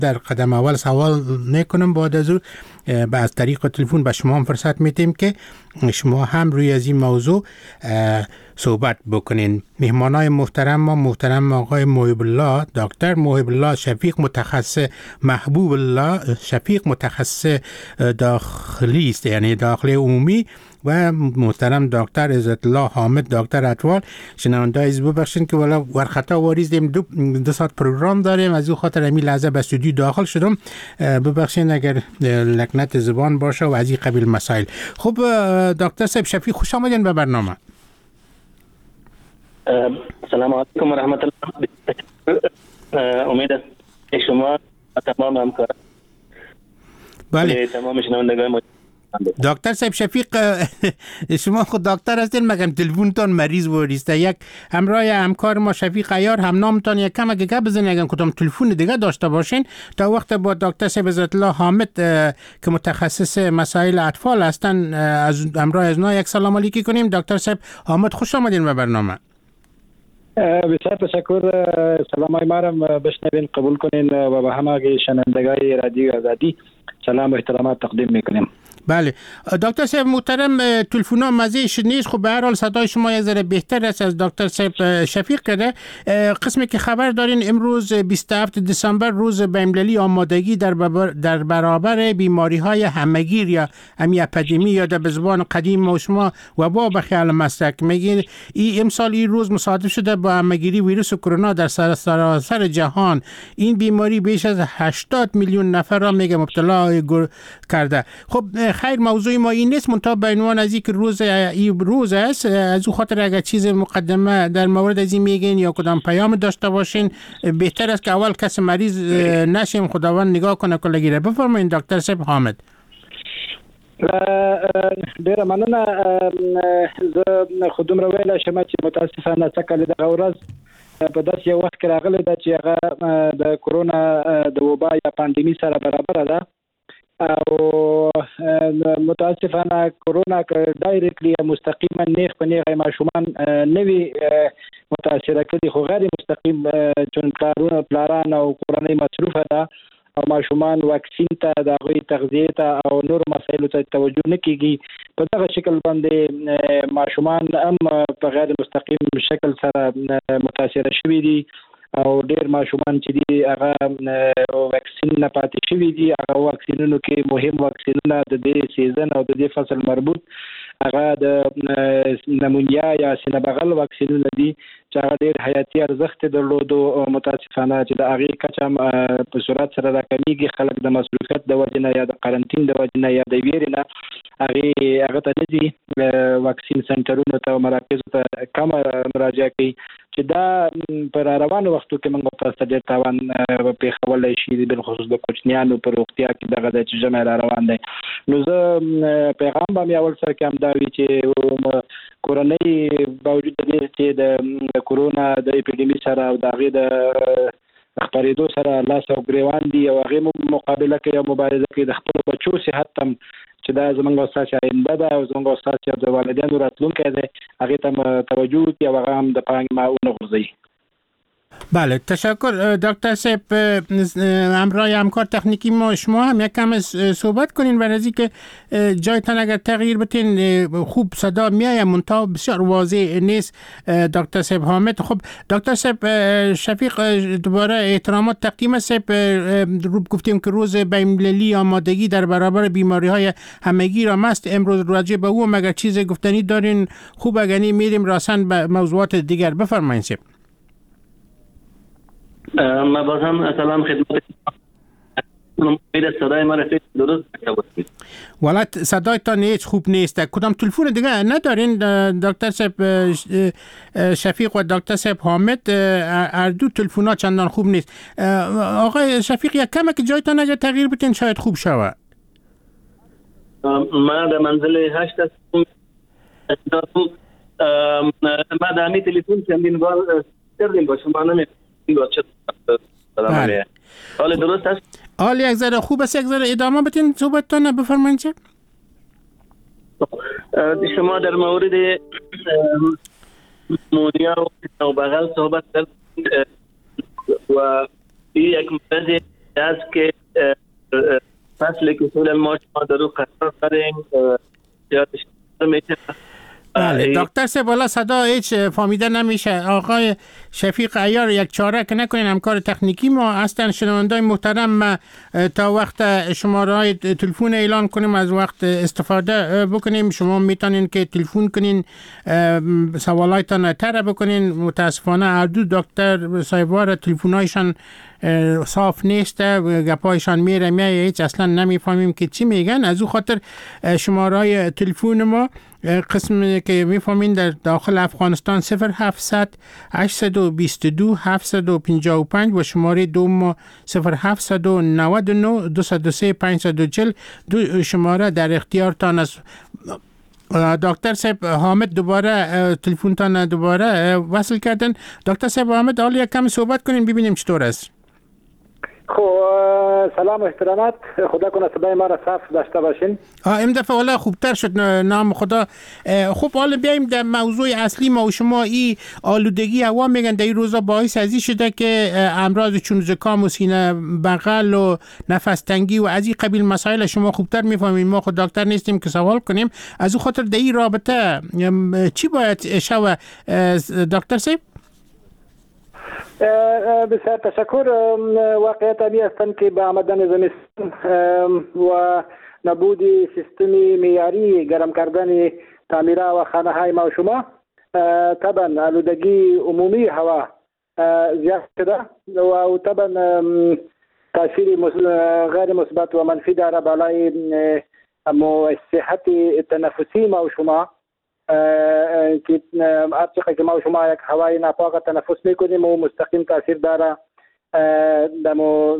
در قدم اول سوال نکنم، بعد از او از طریق تلفن به شما هم فرصت میتیم که شما هم روی از این موضوع صحبت بکنین. مهمانای محترم آقای محب الله، دکتر محب الله شفیق، متخصص محبوب الله شفیق، متخصص داخلی است، یعنی داخلی عمومی، و محترم دکتر عزت الله حامد، دکتر اطفال. شنونده از ببخشید که والا ورخطا واریزیم، دو ساعت پروگرام داریم، از او خاطر همین لحظه به استودیو داخل شدم. ببخشید اگر لکنت زبان باشه و از این قبیل مسائل. خب دکتر صاحب شفیق، خوش آمدین به برنامه. سلام علیکم و رحمت الله. امید است که شما تمام همکاران بله تمام شنوندگان دکتر صاحب شفیق، شما خود دکتر هستین مگم تلفنتون مریض وریسته. یک همراه همکار ما شفیق عیار هم نامتان یک کم اگه گپ بزنین، اگه کدام تلفن دیگه داشته باشین تا وقت با دکتر صاحب عزت الله حامد که متخصص مسائل اطفال هستن از همراه از نا یک سلام علیکی کنیم. دکتر صاحب حامد، خوش آمدین به برنامه. بسیار تشکر. سلام های مارم بشنوین، قبول کنین و به همه شنوندگان رادیو آزادی سلام و احترامات تقدیم میکنیم. بله دکتر صاحب محترم، تلفن‌ها مزه‌اش نیست. خب به هر حال صدای شما یک ذره بهتر است از دکتر صاحب شفیق کرده. قسمی که خبر دارین امروز 27 دسامبر روز بین‌المللی آمادگی در برابر بیماری‌های همه‌گیر یا اپیدمی یا به زبان قدیم ما شما وبا به خیال مسلک میگین. این امسال این روز مصادف شده با همه‌گیری ویروس کرونا در سراسر جهان. این بیماری بیش از 80 میلیون نفر را میگه مبتلا کرده. خب خیر، موضوع ما این نیست، منتها به عنوان از اینکه روز است، از او خاطر اگر چیز مقدمه در مورد از این میگین یا کدام پیام داشته باشین بهتر است که اول کس مریض نشیم، خداوند نگاه کنه کلگیره. بفرمایید دکتر صاحب حامد. ډیره مننه. زه خودم را ویل شم چې متاسفانه څکل دغه ورځ په داسې یو وخت کې راغلی ده چې هغه د کرونا د وبا یا پاندیمي سره برابر ده، او متاسفانه کرونا که ډایرکټلی مستقیما نیغ په نیغه ماشومان نوی متاثره کړي، خو غیر مستقیم چون پلاران او کورنۍ مصروفه ده او ماشومان واکسین ته د هغوی تغذیه ته او نور مسایلو ته توجه نه کیږي. په دغه شکل باندې ماشومان هم په غیر مستقیم شکل سره متاثره شوي دي او ډیر ماشومان چې دي هغه واکسین نه پاتې شوي دي. هغه واکسینونو کې مهم واکسینونه د دې سیزن او د دې فصل مربوط هغه د نمونیا یا سینه بغل واکسینونه دي چې هغه ډیر حیاتي ارزښت درلودو. متاسفانه چې د هغې کچه په سرعت سره راکمیږي، خلک د مصروفیت د وجې نه یا د قرنطین د وجې نه یا د ویرې نه هغه ته نه دي واکسین سنټرونو ته او مراکزو ته کمه مراجعه کوي، چې دا پر روانو وختو کې موږ تاسو ډېر تاوان پېښولی شي، بالخصوص د کوچنیانو په روغتیا کې دغه دی چې جمع را روان دی. نو زه پیغام به مې اول سره کې همدا وي چې کورنۍ باوجود د دې چې د کرونا د اپیډیمي سره او د هغې د خپرېدو سره لاس او ګریوان دي او هغې مقابله کوي او مبارزه کوي، د خپلو بچو صحت ته چې دا زموږ او ستاسې آینده ده او زموږ او ستاسې د والدینو راتلونکی دی، هغې ته توجه وکړي او هغه هم د پانګې ونه غورځوي. بله تشکر دکتر صاحب. همراه همکار تکنیکی ما شما هم یک کم صحبت کنین و از اینکه جایتان اگر تغییر بتین خوب صدا میایه منتها بسیار واضح نیست. دکتر صاحب حامد. خب دکتر صاحب شفیق دوباره احترامات تقدیم صاحب. گفتیم که روز بین‌المللی آمادگی در برابر بیماری های همگیر هم است. امروز راجع به او مگر چیز گفتنی دارین؟ خوب اگر نی میریم راسن به موضوعات دیگر. بفرمایید صاحب. ما باز هم سلام خدمت امید صدای ما رفیق درست باشید. والا صدایتان هیچ خوب نیست. کدام تلفن دیگه ندارین دکتر صاحب شفیق و دکتر صاحب حامد؟ هر دو تلفن‌ها چندان خوب نیست. آقای شفیق یک کم که جایتان اگر تغییر بتین شاید خوب شود. ما در منزل 8 هستم. ما در همین تلفن چندین بار کردیم با شما نمی‌تونم. بله. حال درست است؟ حال یک ذره خوب است. یک ذره ادامه بتین صحبتتان بفرمایید چه؟ شما در مورد نمونیا و بغل صحبت کردید و این یک مرض است که فصلی که اصولا ما شما در رو قرار داریم زیادش میشه. بله دکتر سه بالا صدا هیچ فهمیده نمیشه. آقای شفیق عیار یک چاره که نکنین، همکار تکنیکی ما هستن. شنوندای محترم تا وقت شماره های تلفن اعلان کنیم از وقت استفاده بکنیم. شما میتونین که تلفن کنین سوالایتان طرح بکنین. متاسفانه هر دو دکتر صاحبوار تلفنایشان صاف نیسته، گپایشان میره هیچ اصلا نمیفهمیم که چی میگن. از او خاطر شماره های تلفن ما قسمی که میفهمین در داخل افغانستان 0700 822 755 و شماره دوم 0799 203 540 دو شماره در اختیارتان است. دکتر صاحب حامد دوباره تلفنتان دوباره وصل کردن. دکتر صاحب حامد حالا یک کم صحبت کنین ببینیم چطور است. سلام و احترامات، خدا کنه صدای ما را صاف داشته باشین. این دفعه حالا خوبتر شد نام خدا. خب حالا بیایم در موضوع اصلی ما و شما. این آلودگی هوا میگن در این روزا باعث ازی شده که امراض چون زکام و سینه بغل و نفس تنگی و از این قبیل مسائل شما خوبتر میفهمین. ما خود دکتر نیستیم که سوال کنیم. از اون خاطر در این رابطه چی باید شوه دکتر صاحب؟ بسیار تشکر. واقعیت ابی هستند که به آمدن زمستان و نبود سیستمی معیاری گرم کردن تعمیره و خانه های ما و شما طبعا آلودگی عمومی هوا زیاد شده و طبعا تاثیر غیر مثبت و منفی داره بالای صحت تنفسی ما و شما که هرچقدر که ما و شما یک هوای ناپاک تنفس میکنیم و مستقیم تاثیر داره در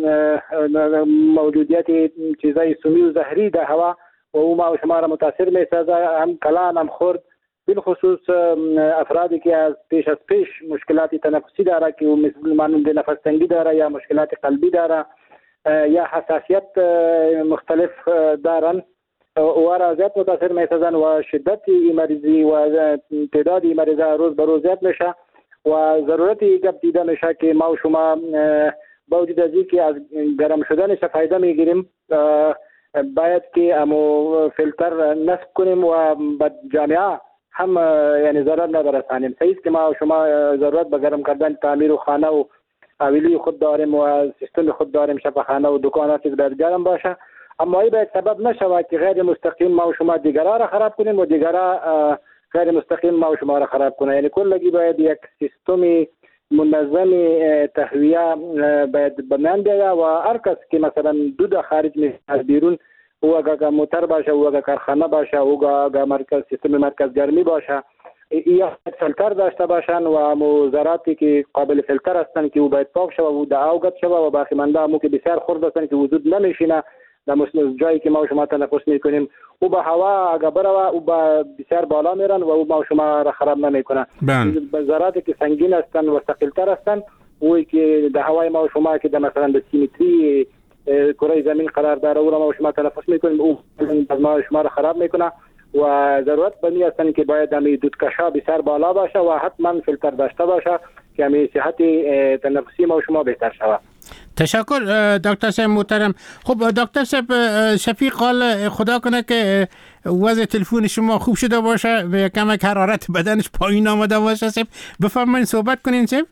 موجودیت چیزای سمی و زهری در هوا و او ما و شما را متاثر میسازه، هم کلان هم خرد. بالخصوص افرادی که از پیش مشکلات تنفسی داره که مثل مانند نفس تنگی داره یا مشکلات قلبی داره یا حساسیت مختلف دارن و را زیاد متاثر میسازن و شدت مریضی و تعداد مریضا روز به روز زیاد میشه و ضرورتی گپ دیده میشه که ما و شما با وجود از اینکه از گرم شدنش فایده میگیریم باید که امو فیلتر نصب کنیم و به جامعه هم یعنی ضرر نبرسانیم. صحیح است که ما و شما ضرورت به گرم کردن تعمیر و خانه و حویلی خود داریم و سیستم خود داریم، شفاخانه و دکانات که باید گرم باشه، اما این باید سبب نشود که غیر مستقیم ما و شما دیگرها را خراب کنیم و دیگرها غیر مستقیم ما و شما را خراب کنه. یعنی کلگی باید یک سیستم منظم تهویه باید بمیان بیاید و هر کس که مثلا دود خارج می از بیرون او اگر موتر باشه او اگر کارخانه باشه او اگر مرکز سیستم مرکز گرمی باشه یا فیلتر داشته باشن و موزراتی که قابل فیلتر هستن که او باید پاک شود و در اوگت شود و باقی مانده همو که بسیار خرد هستن که وجود نمیشینه در جایی که ما و شما تنفس میکنیم او به هوا اگر بروه او به بسیار بالا میرن و او ما و شما را خراب نمیکنه. ذراتی که سنگین هستن و ثقیل‌تر هستن اوی که در هوای ما و شما که در مثلا به سیمتری کره زمین قرار داره او را ما و شما تنفس میکنیم او ما و شما را خراب میکنه و ضرورت بنی هستن که باید همی دودکشا بسیار بالا باشه و حتما فیلتر داشته باشه که همی صحت تنفسی ما و شما بهتر شود. تشکر دکتر صاحب محترم. خب دکتر صاحب شفیق حال خدا کنه که وضع تلفن شما خوب شده باشه و کمک حرارت بدنش پایین آمده باشه. صاحب بفرمایید صحبت کنین صاحب.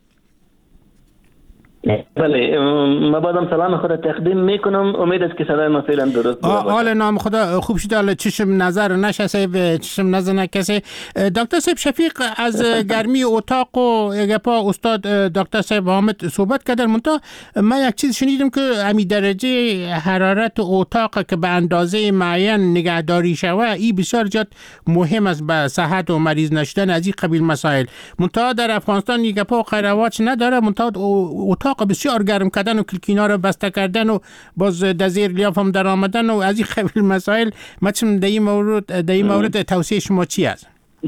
بله ما بازم سلام خود تقدیم میکنم. امید است که صدای ما فعلا درست باشه. حال نام خدا خوب شده. حالا چشم نظر نشه صاحب، چشم نظر نکسه. دکتر صاحب شفیق از گرمی اتاق و گپا استاد دکتر صاحب حامد صحبت کردن. منتها من یک چیز شنیدم که همین درجه حرارت اتاق که به اندازه معین نگهداری شوه این بسیار جد مهم است به صحت و مریض نشدن از این قبیل مسائل. منتها در افغانستان این گپا قرواچ نداره. منتها اتاق بسیار گرم کردن و کلکینا رو بسته کردن و باز دزیر لیاف هم در آمدن و از این قبیل مسائل. مثلا در این مورد توصیه شما چی است؟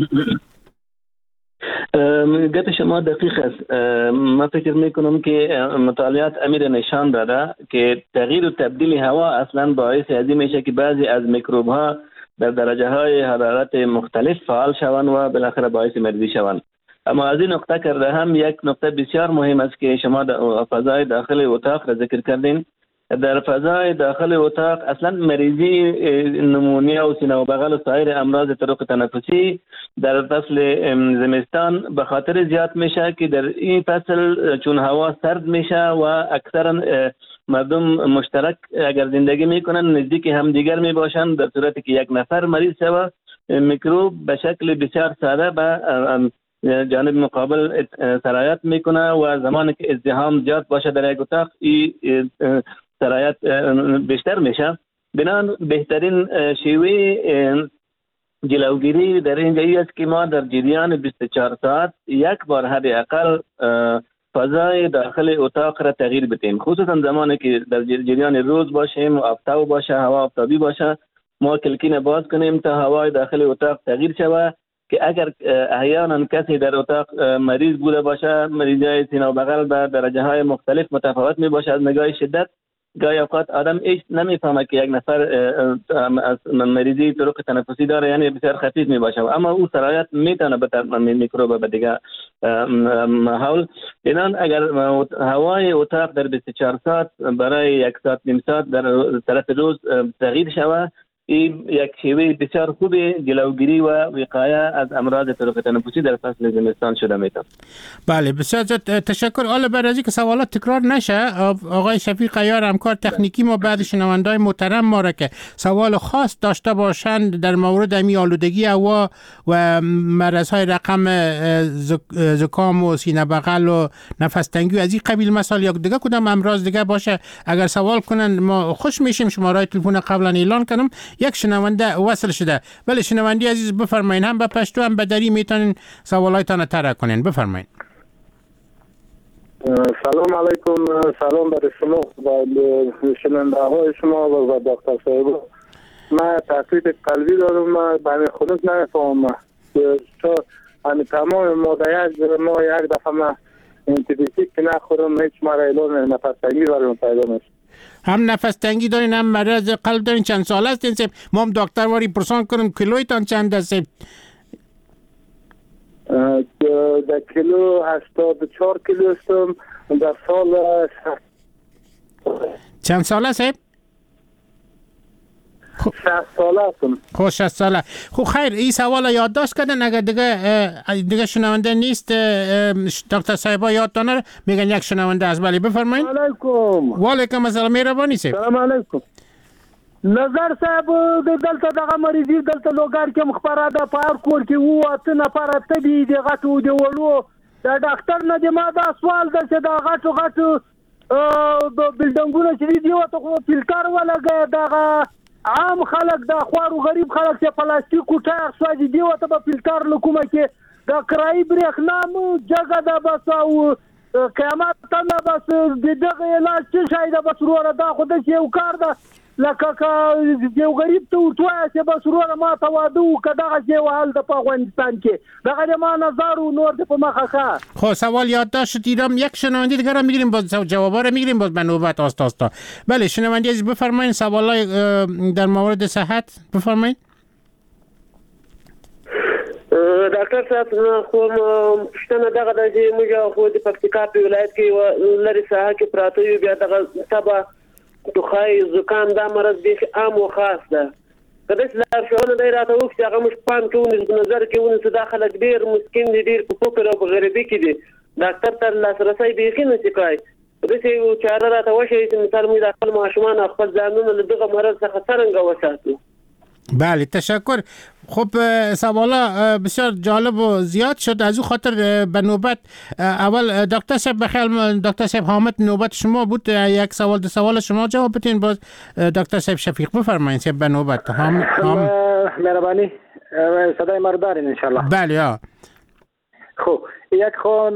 گپ شما دقیق است. من فکر میکنم که مطالعات امیر نشان داده که تغییر و تبدیل هوا اصلا باعث ازی میشه که بعضی از میکروب ها در درجه های حرارت مختلف فعال شوند و بالاخره باعث مریضی شوند. اما از این نقطه کرده هم یک نقطه بسیار مهم است که شما فضای داخل اتاق را ذکر کردین. در فضای داخل اتاق اصلا مریضی نمونیا و سینه و بغل و سایر امراض طرق تنفسی در فصل زمستان به خاطر زیاد میشه که در این فصل چون هوا سرد میشه و اکثرا مردم مشترک اگر زندگی میکنن نزدیک همدیگر میباشند، در صورتی که یک نفر مریض شود میکروب به شکل بسیار ساده به جانب مقابل سرایت میکنه و زمانی که ازدحام زیاد باشه در یک اتاق این سرایت بیشتر میشه. بنابراین بهترین شیوه جلوگیری در اینجا است که ما در جریان 24 ساعت یک بار حداقل فضای داخل اتاق را تغییر بدیم، خصوصا زمانی که در جریان روز باشیم و آفتاب باشه، هوا آفتابی باشه، ما کلکین باز کنیم تا هوای داخل اتاق تغییر شود که اگر احیانا کسی در اتاق مریض بوده باشه، مریضای سینه و بغل به درجه های مختلف متفاوت می باشه از نگاه شدت. گاهی اوقات آدم ایش نمیفهمه که یک نفر مریضی طرق تنفسی داره، یعنی بسیار خفیف می باشه، اما او سرایت میتونه به میکروب به دیگه ماحول. اینان اگر هوای اتاق در 24 ساعت برای یک ساعت نیم ساعت در طرف روز تغییر شود، این یک شیوه بسیار خوب جلوگیری و وقایه از امراض طرق تنفسی در فصل زمستان شده میتونه. بله بسیار تشکر. حالا بعد از اینکه سوالات تکرار نشه، آقای شفیق عیار همکار تکنیکی ما بعد شنوندای محترم ما را که سوال خاص داشته باشند در مورد امی آلودگی هوا و مرض‌های رقم زکام و سینه بغل و نفس تنگی از این قبیل مسائل یا دیگه کدام امراض دیگه باشه اگر سوال کنن ما خوش میشیم. شماره تلفن قبلا اعلان کردم، یک شنونده وصل شده. بله شنوندی عزیز بفرمایید، هم به پشتو هم به دری میتونین سوالایتان طرح کنین، بفرمایید. سلام علیکم، سلام بر شما و شنونده های شما و دکتر صاحب. من تکلیف قلبی دارم، من به خودم نمیفهمم چون همین تمام مدت ما یک دفعه من انتیبیوتیک نخورم هیچ مرا اعلان نفس تنگی برام پیدا میشه. هم نفس تنگی دارین هم مرض قلب دارین. چند سال هستین؟ ما هم دکتر واری پرسان کنیم کیلویتان چند است؟ در کیلو 84 کیلو هستم. در سال چند سال است؟ 60 ساله هستم. خب 60 ساله. خب خیر این سوال یادداشت کردن، اگر دیگه شنونده نیست دکتر صاحبا یادتان نره میگن یک شنونده است. بله بفرمایید. علیکم. و علیکم السلام، مهربانی سید. سلام علیکم. نظر صاحب دلته دغه مریضی دلته لوګر کې مخبره ده په هر کور کې وو اته نفر تبي د غټو دی ولو د ډاکټر نه د ما دا سوال ده چې دا غټو د بلډنګونو چې دی وته خو فلټر ولګي دغه عام خلک د خوارو غریب خلک چې پلاستیک کوټه سوځي دی وته په فلټر لکومه کې د کرای برېښنا مو جګه ده بس او قیامت ته بس دغه علاج چې شاید بس وروره دا خو د یو کار ده لکه یو غریب ته ورتوای چې بس وروره ما ته واده وکړه دغه چې وهل د په افغانستان کې دغه ما نظر و نور د په مخه ښه. خب سوال یادداشت دیدم. یک شنونده دیگر را میگیریم، باز جوابا را میگیریم باز به نوبت آستا. بله شنونده عزیز بفرمایید سوالای در مورد صحت بفرمایید. ډاکټر صاحب خو پښتنه دغه د موږ خو د پکتیکا په ولایت کې لري ساحه کې پراته یو بیا دغه تبه توخای زکام دا مرض به عام او خاص ده. کله چې لار شو نه راته وخت هغه مش پام کوي په نظر کې ونه څه داخله ډیر مسکین دي، ډیر په فکر او غریبي کې دي. ډاکټر تر لاسرسي به خینه شکای د څه چاره راته وشي چې مثال موږ د خپل ماشومان خپل ځانونه له دغه مرض څخه څنګه وساتو. بله تشکر. خب سوالا بسیار جالب و زیاد شد، از او خاطر به نوبت اول دکتر صاحب بخیر دکتر صاحب حامد نوبت شما بود، یک سوال دو سوال شما جواب بدین، باز دکتر صاحب شفیق بفرمایید به نوبت. مهربانی صدای ما رو دارین ان شاء الله؟ بله. خب یک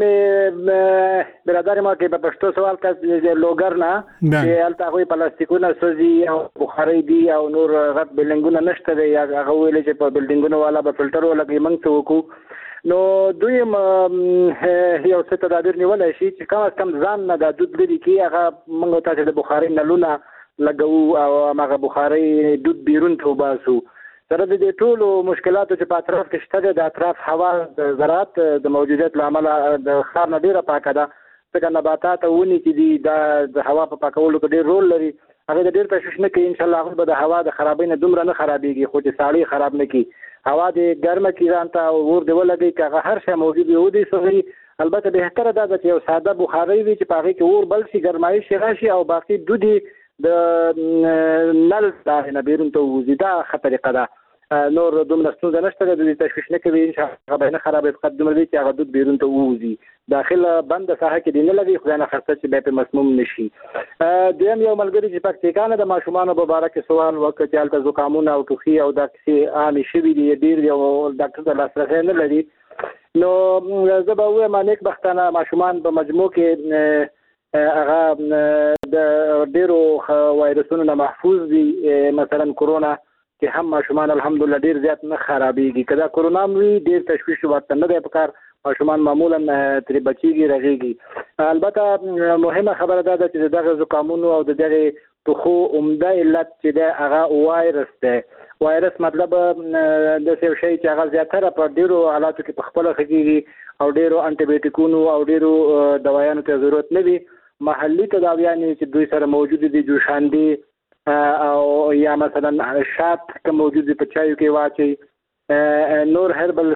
برادر ما که به پښتو سوال کرد لوګر نه چې البته هغه پلاستیکونه سوځي او بخاري دي او نور غټ بلډینګونه نشته دی، هغه ویل چې په بلډینګونو والا به فلټر ولګي موږ څه وکړو. نو دوی یو څه تدابیر نیولای شي چې کم ځان نه د دود لري کې هغه موږ ته د بخاري نلونه لګو او هغه بخاري دود بیرون ته وباسو. سره د ټولو مشکلاتو چې په اطراف کې شته د اطراف هوا د زراعت د موجودیت له امله د ښار نه ډیره پاکه ده، څنګه نباتات او ونې چې دي د هوا په پاکولو کې ډېر رول لري هغه د ډېر تشویش نه کوي ان شاء الله هغه به د هوا د خرابۍ نه دومره نه خرابېږي خو چې ساړی خراب نه کړي هوا د ګرمه کې ځان ته اور دی ولګي که هغه هر شی موجود وي ودې سوي البته بهتره ده چې یو ساده بخاري وي چې په هغې کې اور بل شي ګرمایش راشي او باقي دودي د نل نه بیرون ته ووځي دا ښه طریقه ده نور دومره ستونزه نشته د دې تشویش نه کوي هغه به نه خرابوي فقط دومره دی چې هغه دود بیرون ته ووځي داخله بنده ساحه کې دی نه لګي خدای نه خاصه چې بیا په مسموم نشي دویم یو ملګري چې پکتیکانه د ماشومانو په باره کې سوال وکړ چې هلته زکامونه او ټوخي او دا کیسې عامې شوي دي ډېر یو ډاکټر ته لاسرسی نه لري نو زه به ووایم نیک بختانه ماشومان په مجموع کې هغه د ډېرو وایرسونو نه محفوظ دي مثلا کرونا کې هم ماشومان الحمدلله ډېر زیات نه خرابېږي که دا کرونا هم وي ډېر تشویش ورته نه دی پکار ماشومان معمولا ترې بچېږي رغېږي البته مهمه خبره دا ده چې د دغه زکامونو او د دغې ټوخو عمده علت چې دی هغه وایرس دی وایرس مطلب داسې یو شی چې هغه زیاتره په ډېرو حالاتو کې په خپله ښه کېږي او ډېرو انټيبیوټیکونو او ډېرو دوایانو ته ضرورت نه وي محلي تداویانې چې دوی سره موجود دي جوشاندې او یا مثلا شات که موجود دي په چایو کې واچي نور هربل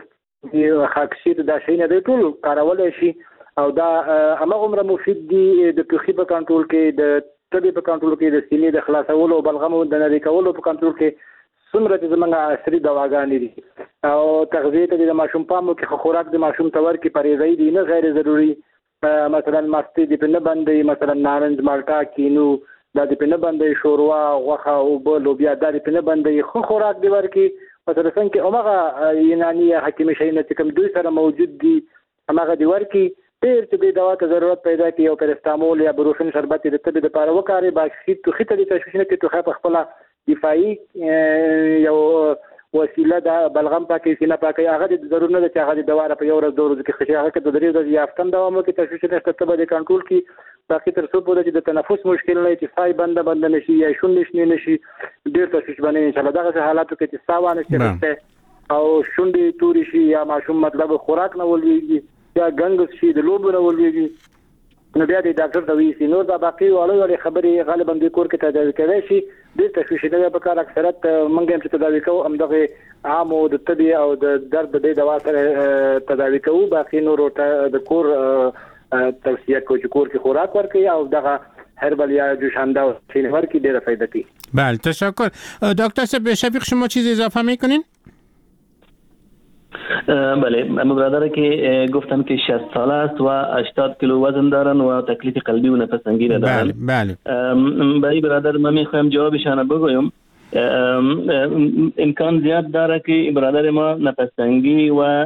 خاکسیر دا شي نه دی ټول کارولی شي او دا هماغومره مفید دي د ټوخي په کنټرول کې د تبې په کنټرول کې د سینې د خلاصولو او بلغمو د نري کولو په کنټرول کې څومره چې زموږ عصري دواګانې دي او تغذیې ته د ماشوم پام وکړي خوراک د ماشوم ته ورکړي پرهیزۍ دي نه غیر ضروري مثلا مستې دې پرې نه بندوي مثلا نارنج مالټا کینو دا دې پرې نه بندوي شوروا غوښه اوبه لوبیا دا دې پرې نه بندوي ښه خوراک دې ورکړي مثلا څنګه کې هماغه یوناني یا حکیمي شیونه چې کوم دوی سره موجود دي هماغه دې ورکړي ډېر چې دې دوا ته ضرورت پیدا کړي او پرستامول یا بروفین شربت د تبې دپاره وکاروي باقي ټوخي ته دې تشویش نه کړي ټوخی په خپله دفاعي یو وسیله ده بلغم پاکوي سینه پاکوي هغه د ضرور نه ده چې هغه د دوا په یو ورځ 2 ورځو کې ښه شي هغه که د 3 ورځې یا هفتم دوام وکړي تشویش نشته ته به د کنټرول کړي باقي تر څو پورې چې د تنفس مشکل نه چې سای بنده نه شي یا شونډې شنې نه شي ډېر تشویش به نه وي انشاءالله دغسې حالاتو کې چې ساه وانشي او شونډې تورې شي یا ماشوم مطلب خوراک نه ولوېږي یا ګنګس شي د لوبو نه ولوېږي نو بیا د ډاکټر ته ویسي نور دا باقي وړې خبرې غالبا دوی کور کې تداوي کوی شي ډېر تشویش نه دی پکار اکثرت موږ هم چې تداوي کوو همدغې عامو د تبې او د درد د دوا سره تداوي کوو باقي نورو ته د کور توصیه کوو چې کور کې خوراک ورکړي او دغه هربل یا جوشانده چینی ورکړي ډېره فایده کوي. بله تشکر دکتر صاحب شفیق شما چیز اضافه میکنین؟ بله برادر که گفتم که 60 ساله است و 80 کیلو وزن دارن و تکلیف قلبی و نفس تنگی را دارن. بله برای برادر من میخوایم جوابشان بگویم امکان زیاد داره که برادر ما نفس تنگی و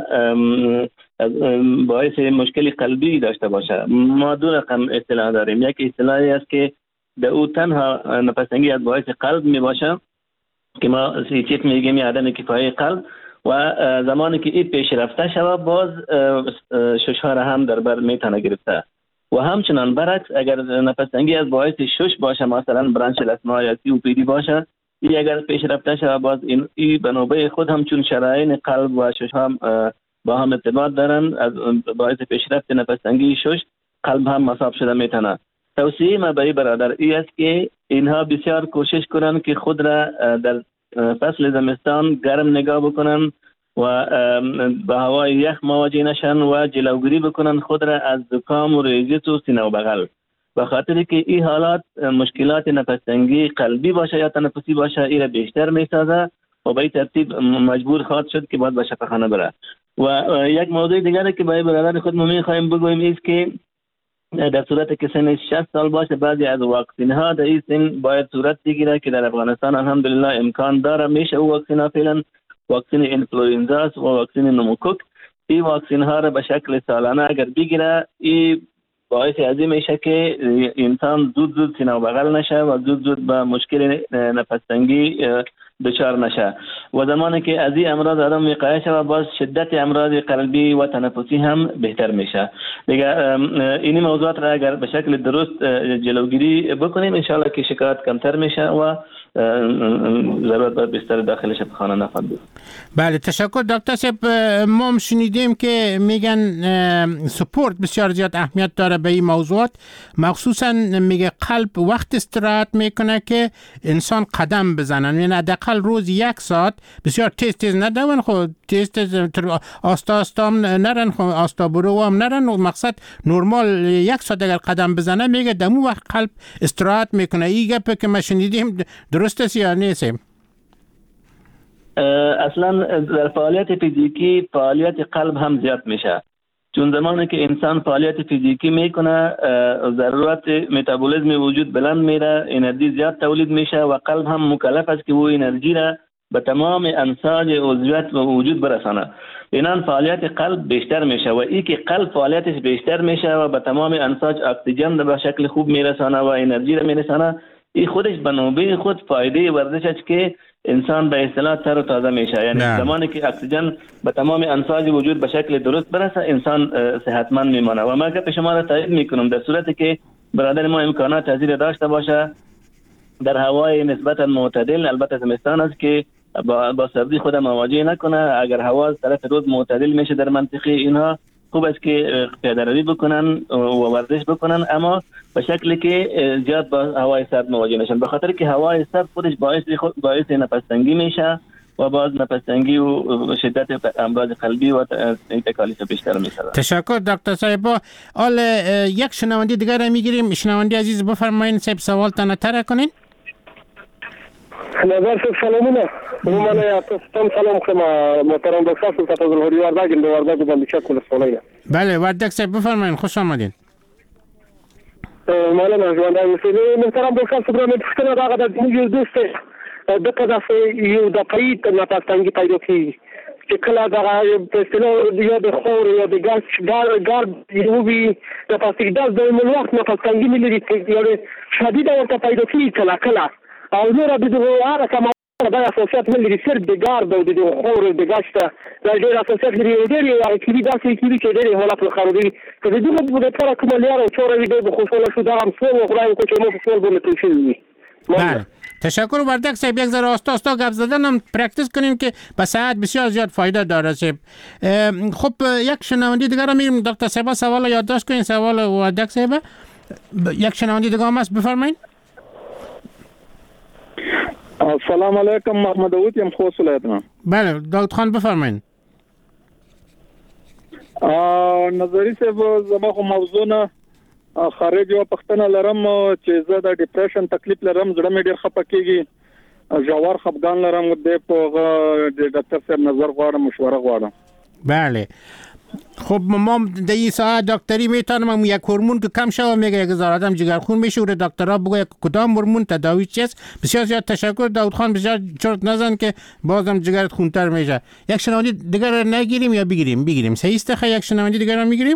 باعث مشکل قلبی داشته باشه. ما دو رقم اصطلاح داریم. یک اصطلاحی است که در او تنها نفس تنگی از باعث قلب می باشه که ما چیت میگیم عدم کفایه قلب و زمانی که این پیشرفته شود باز شش‌ها را هم در بر میتونه گرفته و همچنان برعکس اگر نفس تنگی از باعث شش باشه مثلا برانش لثما یا COPD باشه این اگر پیشرفته شود باز این بنابه خود همچون شرایین قلب و شش‌ها با هم ارتباط دارن از باعث پیشرفت نفس تنگی شش قلب هم مصاب شده میتونه. توصیه ما برای برادر این است که اینها بسیار کوشش کنند که خود را در فصل زمستان گرم نگاه بکنن و به هوای یخ مواجه نشن و جلوگیری بکنن خود را از زکام و ریزش و سینه و بغل به خاطر که این حالات مشکلات نفس تنگی قلبی باشه یا تنفسی باشه این را بیشتر میسازه و به این ترتیب مجبور خواهد شد که باید به شفاخانه بره. و یک موضوع دیگر که برای برادر خود میخوایم بگویم است که در صورت که سن 60 سال باشه بعضی از واکسین ها در این سن باید صورت بگیره که در افغانستان الحمدلله امکان داره میشه او واکسین ها فعلا واکسین اینفلوئنزا و واکسین نموکوک این واکسین ها را به شکل سالانه اگر بگیره این باعث ازی میشه که انسان زود سینه و بغل نشه و زود به مشکل نفس تنگی دچار نشه و زمانی که از این امراض آدم وقایه شود باز شدت امراض قلبی و تنفسی هم بهتر میشه. دیگه این موضوعات را اگر به شکل درست جلوگیری بکنیم انشالله که شکایت کمتر میشه و ضرورت باید بستر داخل شفاخانه نفت بود. بله تشکر دکتر صاحب. ما شنیدیم که میگن سپورت بسیار زیاد اهمیت داره به این موضوعات، مخصوصا میگه قلب وقت استراحت میکنه که انسان قدم بزنن، یعنی حداقل روز 1 ساعت بسیار تیز ندون، خب تیز آستا هم نرن، خب آستا برو هم نرن، و مقصد نرمال 1 ساعت اگر قدم بزنه میگه دمو وقت قلب استراحت میکنه. این گپ که ما شنیدیم درست است یا نیست؟ اصلا در فعالیت فیزیکی فعالیت قلب هم زیاد میشه، چون زمانی که انسان فعالیت فیزیکی میکنه ضرورت متابولیسم وجود بلند میره، انرژی زیاد تولید میشه و قلب هم مکلف است که وہ انرژی را به تمام انساج عضویت و وجود برسانه. اینان فعالیت قلب بیشتر میشه و ای که قلب فعالیتش بیشتر میشه و به تمام انساج اکسیژن به شکل خوب میرسانه و انرژی را میرسانه، این خودش به نوبه خود فایده ورزش است که انسان به اصطلاح تر و تازه میشه. یعنی زمانی که اکسیژن به تمام انساج وجود به شکل درست برسه انسان صحتمند میمانه. و من گپ شما را تایید میکنم در صورتی که برادر ما امکانات تزریق داشته باشه در هوای نسبتا معتدل، البته زمستان است که با سردی خود مواجه نکنه، اگر هوا از طرف روز معتدل میشه در منطقه اینها خوب است که پیاده روی بکنن و ورزش بکنن، اما به شکلی که زیاد با هوای سرد مواجه نشن، به خاطر که هوای سرد خودش باعث نفس‌تنگی میشه و باز نفس‌تنگی و شدت امراض قلبی و تکالیف بیشتر میشه. تشکر دکتر صاحب. حال یک شنونده دیگر را میگیریم. شنونده عزیز بفرمایید صاحب سوال تان طرح کنین. نظر صاحب سلامونه. من تاسو سلام کوم محترم دکتر صاحب تاسو له وردګ د وردګ باندې چکول سولای. بله وردګ صاحب بفرمایید، خوش آمدین. مولانا ژوندای اوسئ. محترم دکتر صاحب مې پوښتنه راغله د موږ دوست د قضا یو د قید نه پاتانګي پیدا کی چې کله دا په اصطلاح یو د خور یا د ګار یو وی د پاتګ د ملوخ نه پاتانګي ملي چې شدید ورته پیدا کی کله او نور د هغه کوم دا اساسات ملي سر د ګار د خور د ګاشته د ډیر اساسات لري ډیر کلی داسې کلی چې ډیر حالات خرابي که د دې په لپاره کوم لاره چورې دی به خوشاله شو دا هم څو خدای کو چې مو په څول باندې توشي. بله تشکر وردک صاحب. یک ذره آستا گپ زدن هم پرکتیس کنین که به صحت بسیار زیاد فایده داره صاحب. خب یک شنونده دیگر رو میریم دکتر صاحب سوال یادداشت کنین. سوال وردک صاحب. یک شنونده دیگر هم هست بفرمایید. السلام علیکم محمد داوود یم خوست ولایتنا. بله داوود خان بفرمایید. نظری صاحب زما خو موضوع نه خارج یو پښتنه لرم چې زه د ډیپریشن تکلیف لرم، زړه مې ډیر خپه کیږي، ژور خپګان لرم، د ډاکټر صاحب نظر غواړم، مشوره غواړم. بله خب ما در این ساعت دکتری میتونم یک هورمون که کم شوه میگه یک هزار آدم جگرخون میشه و دکترها بگه کدام هورمون تداوی چیست. بسیار زیاد تشکر داوود خان، بسیار چرت نزن که بازم جگرت خونتر میشه. یک شنونده دیگر نگیریم یا بگیریم؟ صحیح است یک شنونده دیگر میگیریم.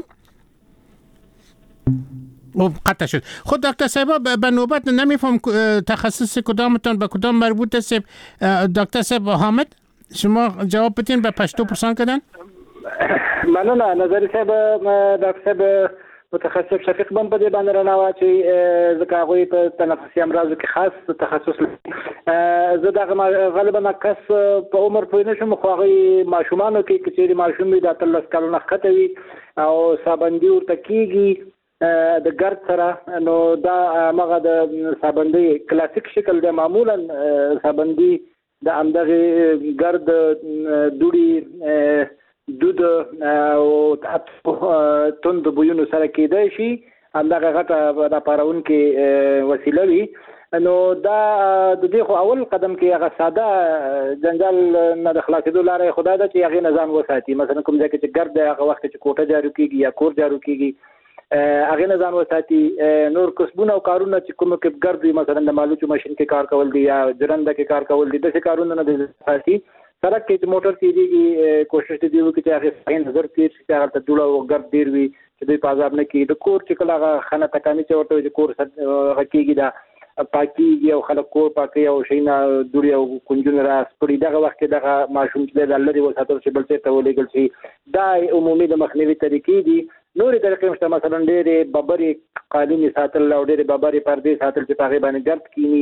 قطع شد. خود دکتر صاحب به نوبت نمیفهم تخصص کدامتون به کدام مربوط است. دکتر صاحب حامد شما جواب بدین به پشتو پرسان کردن. مننه. نظر صاحب دکتر صاحب متخصص شفیق بن په دې باندې رانه چې ځکه هغوی په تنفسي امراضو کې خاص تخصص لري. زه دغه غالبا کس په عمر پوه نه شم، خو هغوی ماشومانو کې که چېرې ماشوم وي د 18 کلونو ښکته وي او سابندي ورته کېږي د ګرد سره، نو دا هغه د سابندي کلاسیک شکل دی. معمولا سابندي د همدغې ګرد دوړي دود او توند بویونو سره کېدای شي، همدغه غټه راپارونکې وسیله وي. نو دا د دې خو اول قدم کې هغه ساده جنجال نه د خلاصېدو لاره یې خو دا ده چې هغې نه ځان وساتي. مثلا کوم ځای کې چې ګرد دی هغه وخت چې کوټه جارو کېږي یا کور جارو کېږي هغې نه ځان وساتي. نور کسبونه او کارونه چې کوم کې ګرد وي، مثلا د مالوچو ماشین کې کار کول دي یا جرنده کې کار کول دي، داسې کارونه نه د ساتي. سړک کې چې موټر تېرېږي کوشش دې وکړي چې هغې صحیح نظر تېر شي چې هغلته دوړه او ګرد ډېر وي چې دوی په عذاب نه کېږي. د کور چې کله هغه خانه تکاني چې ورته وي چې کور هغه کېږي دا پاکېږي او خلک کور پاکوي او شیونه دوړې او کونجونه را سپړي، دغه وخت کې دغه ماشوم چې دی دا لرې وساتل شي، بل ځای ته ولېږل شي. دا عمومي د مخنیوي طریقې دي. نورې طریقې شته، مثلا ډېرې ببرې قالینې ساتل او ډېرې ببرې پردې ساتل چې په هغې باندې ګرد کیني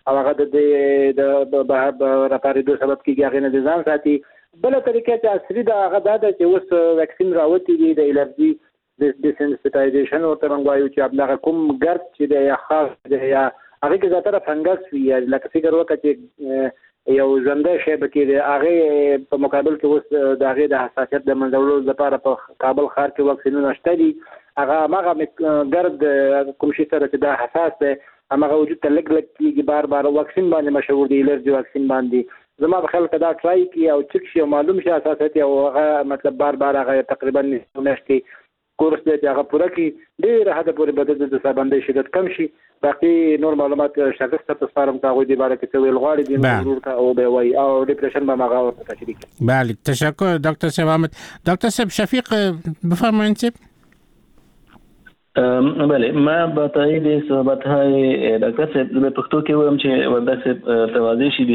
او هغه د راپاریدو سبب کیږي هغه نه ځان ساتي. بل طریقه چې عصري دا هغه دا چې اوس ویکسین راوتی دی د الرجی د سنسټایزیشن او ترنګوایو چې هغه کوم ګرد چې د یا خاص د یا هغه کې زیاتره فنګس وي لکه فکر وکړه چې یو ژوندی شی پکې دی هغه په مقابل کې اوس د هغې د حساسیت د منځولو لپاره په کابل ښار کې واکسینونه شته دي. هغه ګرد کوم شي سره چې دا حساس دی هماغه وجود ته لږ لږ کېږي بار بار واکسین باندې مشهور دی الرجي واکسین باندې. زما په خیال کې دا ټرای کړي او چک شي او معلوم شي حساسیت او هغه مطلب بار بار هغه تقریبا میاشتې کورس دی چې هغه پوره کړي ډېر حد پورې بدن د سابندۍ شدت کم شي. باقي نور معلومات شخص ته تسپارم کاغوی دی باره که څه ویل غواړي دي ضرور کا او به وای او ډیپریشن به هغه ورته تشریح کړي. بله تشکر دکتر صاحب احمد. دکتر صاحب شفیق بفرمایید. بله ما با تایید صحبت های دکتر صاحب به پښتو کې وایم چې ورته صاحب توضیح شي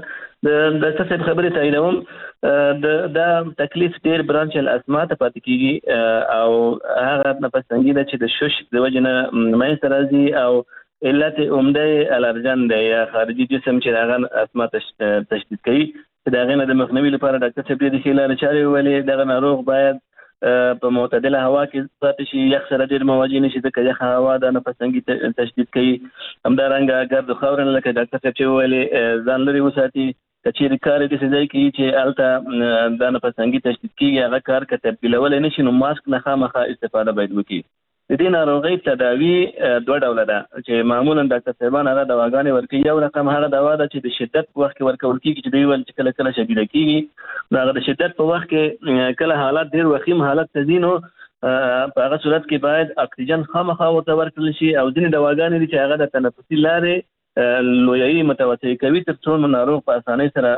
د دکتر صاحب خبرې تاییدوم دا تکلیف ډیر برانچ الاسما ته پاتې کیږي او هغه نفس تنګي ده چې د شش د وجنه مې راځي او علت عمده الرجن دی یا خارجي جسم چې هغه اسما تشدید کوي. دا غنه د مخنیوي لپاره ډاکټر صاحب دې خلال چاري ولې دغه ناروغ باید په معتدله هوا کې پاتې شي یخ سره ډیر مواجه نشي ځکه یخ هوا د نفس تنګي تشدید کوي. همدارنګه ګرد خاورن لکه ډاکټر صاحب چې ولې ځان لري وساتي کچېری کار دې څه ځای کې چې الته د نفس تنګي تشدید کیږي هغه کار که تبدیلول نه شي نو ماسک نه خامخا استفاده باید وکړي. د دې ناروغۍ تداوی دوه ډوله ده چې معمولا ډاکټر صاحبان هغه دواګانې ورکوي. یو رقم هغه دوا ده چې د شدت په وخت کې ورکول کېږي چې دوی ویل چې کله کله شدیده کېږي نو هغه د شدت په وخت کې کله حالات ډېر وخیم حالت ته ځي نو په هغه صورت کې باید اکسیجن خامخا ورته ورکړل شي او ځینې دواګانې دي چې هغه د تنفسي لارې لویایي متوسع کوي تر څو ناروغ په اسانۍ سره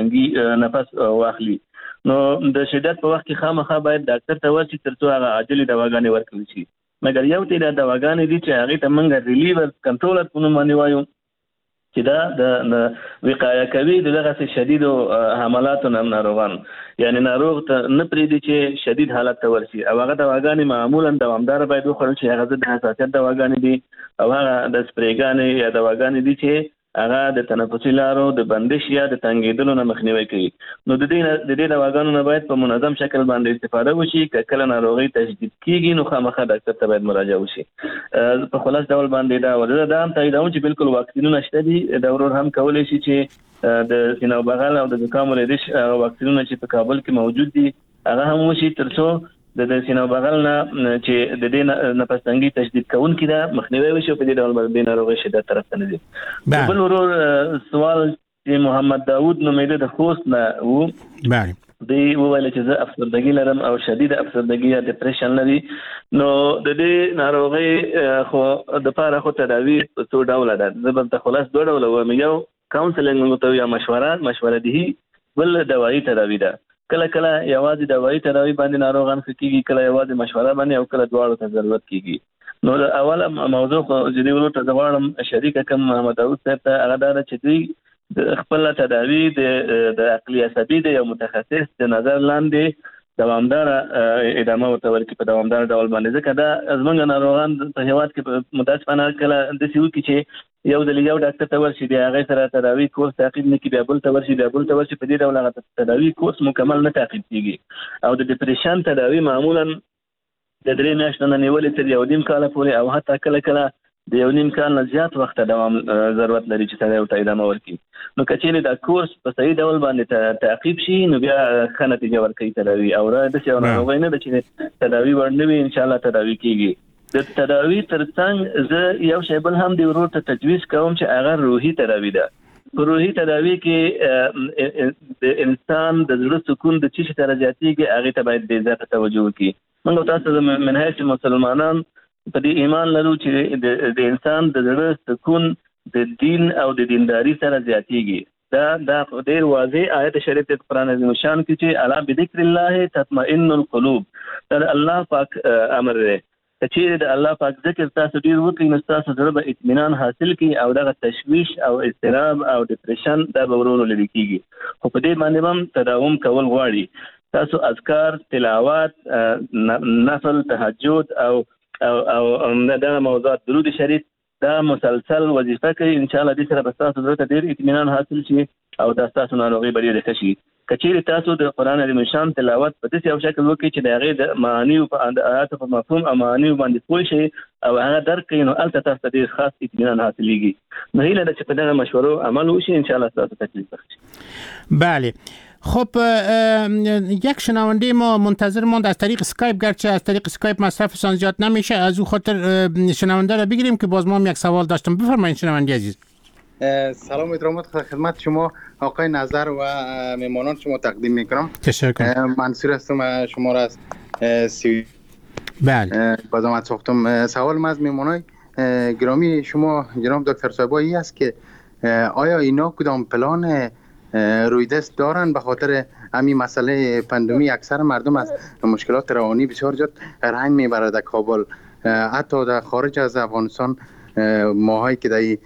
نفس واخلي. نو د شدت په وخت کې خامخا باید ډاکټر ته ورشي تر څو هغه عاجلې دواګانې ورکړل شي. مګر یو تی دا دواګانې دي چې هغې ته موږ ریلیور کنټرولر په نوم باندې وایو چې دا د وقایه کوي د دغسې شدیدو حملاتو نه ناروغان یعنی ناروغ ته نه پرېږدي چې شدید حالت ته ورشي او هغه دواګانې معمولا دوامداره باید وخوړل شي. هغه ضد حساسیت دواګانې دي او هغه د سپریګانې یا دواګانې دي چې هغه د تنفسي لارو د بندش یا د تنګېدلو نه مخنیوي کوي. نو د دې دواګانو نه باید په منظم شکل باندې استفاده وشي. که کله ناروغي تشدید کیږي نو خامخا ډاکټر ته باید مراجعه وشي. په خلاص ډول باندې دا هم تاییدوم چې بالکل واکسینونه شته دي. دا ورور هم کولی شي چې د سینه او بغل او د زکام او ریش واکسینونه چې په کابل کې موجود دي هغه هم وشي تر څو د سینه او بغل نه چې د دې نفس تنګي تشدید کوونکي دا مخنیوي وشي په دې ډول باندې ناروغي شدت طرف ته نه ځي. بل ورور سوال چې محمد داوود نومېده د خوست نه و دی وویل چې زه افسردګي لرم او شدید افسردګي یا ډیپریشن لري. نو د دې ناروغي خو د پاره خو تداوی څو ډول ده. زه به ته خلاص دوه ډول وایم. یو کاونسلینګ ته یا مشوره دي بل دوايي تداوی ده. کله کله یوازې دوايي تداوی باندې ناروغان کېږي کله یوازې مشوره باندې او کله دواړو ته ضرورت کېږي. نو د اوله موضوع خو چې دی ورته زغواړم شریک کوم محمد داوود صاحب ته هغه دا چې دوی د خپل تداوی د عقلي عصبي د یو متخصص د نظر لاندې دوامدار ادامه ورته ورکړي په دوامدار ډول باندې ځکه دا زمونږ ناروغان په هیواد کې متاسفانه کله داسې وکړي چې یو ځل یو ډاکټر ته ورشي بیا هغې سره تداوي کورس تعقیب نه کړي بیا بل ته ورشي په دې ډول هغه تداوي کورس مکمل نه تعقیب کېږي. او د ډیپریشن تداوي معمولا د 3 میاشتو نه نیولې تر 1.5 کاله پورې او حتی کله کله د 1.5 کال نه زیات وخت دوام ضرورت لري چې سړی ورته ادامه ورکړي. نو که چېرې دا کورس په صحیح ډول باندې تعقیب شي نو بیا ښه نتیجه ورکوي تداوي او داسې یو ناروغۍ نه ده چې تداوي وړ نه وي انشاءالله تداوي کېږي. د تداوی ترڅنګ زه یو شی بل هم د ورور ته تجویز کوم چې هغه روحي تداوی ده. په روحي تداوی کې د انسان د زړه سکون د څه سره زیاتېږي هغې ته باید بې زیاته توجه وکړي. موږ تاسو من حیث مسلمانان په دې ایمان لرو چې د انسان د زړه سکون د دین او د دینداري سره زیاتېږي. دا ډېر واضح آیت شریف د قرآن عظیم الشان کې چې الا بذکر الله تطمئن القلوب دا الله پاک امر دی. که چیرې د الله پاک ذکر تاسو ډېر وکړئ نو ستاسو زړه به اطمینان حاصل کړي او دغه تشویش او اضطراب او ډیپریشن دا به ورو لرې کېږي. خو په دې باندې هم تداوم کول غواړي. تاسو اذکار تلاوت نفل تهجد او دغه موضوعات درود شریف دا مسلسل وظیفه کوي. ان شاء الله دې سره به تاسو درته ډیر اطمینان حاصل شي او دا تاسو ناروغي به ډیره ښه شي. کچېرې تاسو د قرآن عظیم الشان تلاوت په داسې یو شکل وکړئ چې د هغې د معانیو په آیاتو په مفهوم او معانیو باندې پوه شئ او هغه درک کړئ، نو هلته تاسو ته ډېر خاص اطمینان حاصلېږي. نو هیله ده چې په دغه مشورو عمل وشي، انشاءالله تاسو تکلیف بخشي. بله. خب یک شنونده ما منتظر ماند از طریق اسکایپ، گرچه از طریق اسکایپ مصرفشان زیاد نمیشه، از او خاطر شنونده را بگیریم که باز ما هم یک سوال داشتم. بفرمایید شنونده عزیز. سلام و احترامات خدمت شما آقای نظر و مهمانان شما تقدیم میکنم. تشکر. منصور هستم، شما را از بله بازم ساختم. سوال من از مهمانای گرامی شما جناب دکتر صاحبایی است که آیا اینا کدام پلان رویدست دارن به خاطر همین مسئله پاندمی؟ اکثر مردم از مشکلات روانی بسیار زیاد رنج میبره در کابل، حتی در خارج از افغانستان ماهایی که در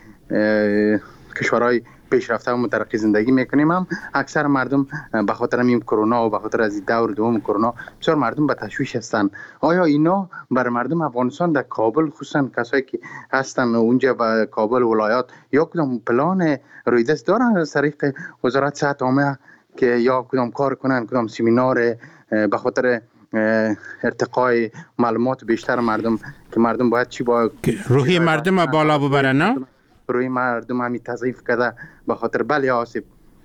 کشورهای پیشرفته و مترقی زندگی میکنیم هم اکثر مردم به خاطر همین کرونا و به خاطر از دور دوم کرونا بسیار مردم به تشویش هستن. آیا اینا بر مردم افغانستان در کابل خصوصا کسایی که هستن اونجا به کابل ولایات یا کدام پلان رویدست دارن از طریق وزارت صحت عامه که یا کدام کار کنن، کدام سمینار به خاطر ارتقای معلومات بیشتر مردم که مردم باید چی با روحی مردم بالا ببرن؟ نه روی مردم همین تضعیف کرده به خاطر بله آسیب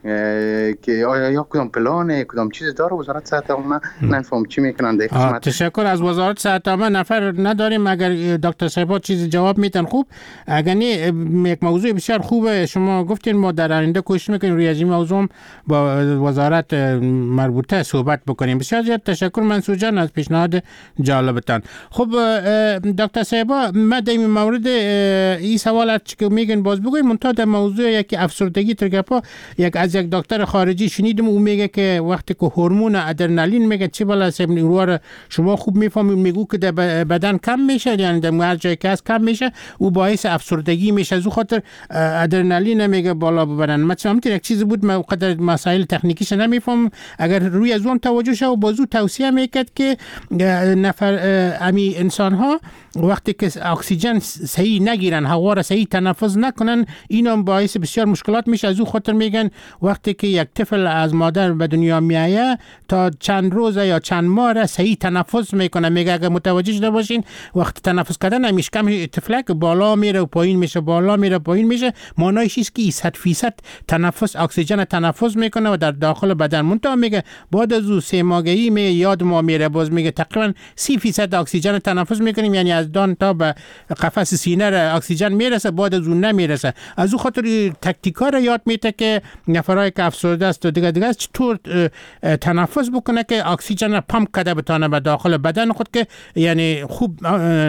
که آیا یا کدام پلان کدام چیز داره وزارت صحت عامه؟ نفهم چی میکنن در قسمت. تشکر. از وزارت صحت عامه نفر نداریم، اگر دکتر صاحب چیز جواب میتن خوب. اگر نه یک موضوع بسیار خوبه شما گفتین، ما در آینده کوشش میکنیم روی این موضوع با وزارت مربوطه صحبت بکنیم. بسیار زیاد تشکر منصور جان از پیشنهاد جالبتان. خب دکتر صاحب ما در این مورد این سوالات که میگن باز بگویم، منتها در موضوع یکی افسردگی ترگپا از یک دکتر خارجی شنیدم او میگه که وقتی که هورمون ادرنالین میگه چه بالا سیب شما خوب میفهمید میگو که در بدن کم میشه، یعنی در هر جایی که هست کم میشه، او باعث افسردگی میشه. از خاطر ادرنالین میگه بالا ببرن. مثلا همین یک چیز بود ما قدر مسائل تکنیکیش نمیفهم، اگر روی از اون توجه شه و بازو توصیه میکرد که نفر امی انسان ها وقتی که اکسیژن صحیح نگیرن، هوا را صحیح تنفس نکنن، اینا باعث بسیار مشکلات میشه. از او خاطر میگن وقتی که یک طفل از مادر به دنیا میایه تا چند روز یا چند ماه را صحیح تنفس میکنه. میگه اگر متوجه شده باشین وقتی تنفس کردن همیشه کم طفلک بالا میره و پایین میشه، بالا میره پایین میشه، معنیش است که 100% تنفس اکسیژن تنفس میکنه و در داخل بدن. منتها میگه بعد از او 3 ماهگی می یاد ما میره، باز میگه تقریبا 30% اکسیژن تنفس میکنیم، یعنی از دان تا به قفس سینه را اکسیژن میرسه، بعد از اون نمیرسه. از او خاطر تکتیکا را یاد میده که نفرای که افسرده است و دیگه چطور تنفس بکنه که اکسیژن را پمپ کرده بتونه به داخل بدن خود، که یعنی خوب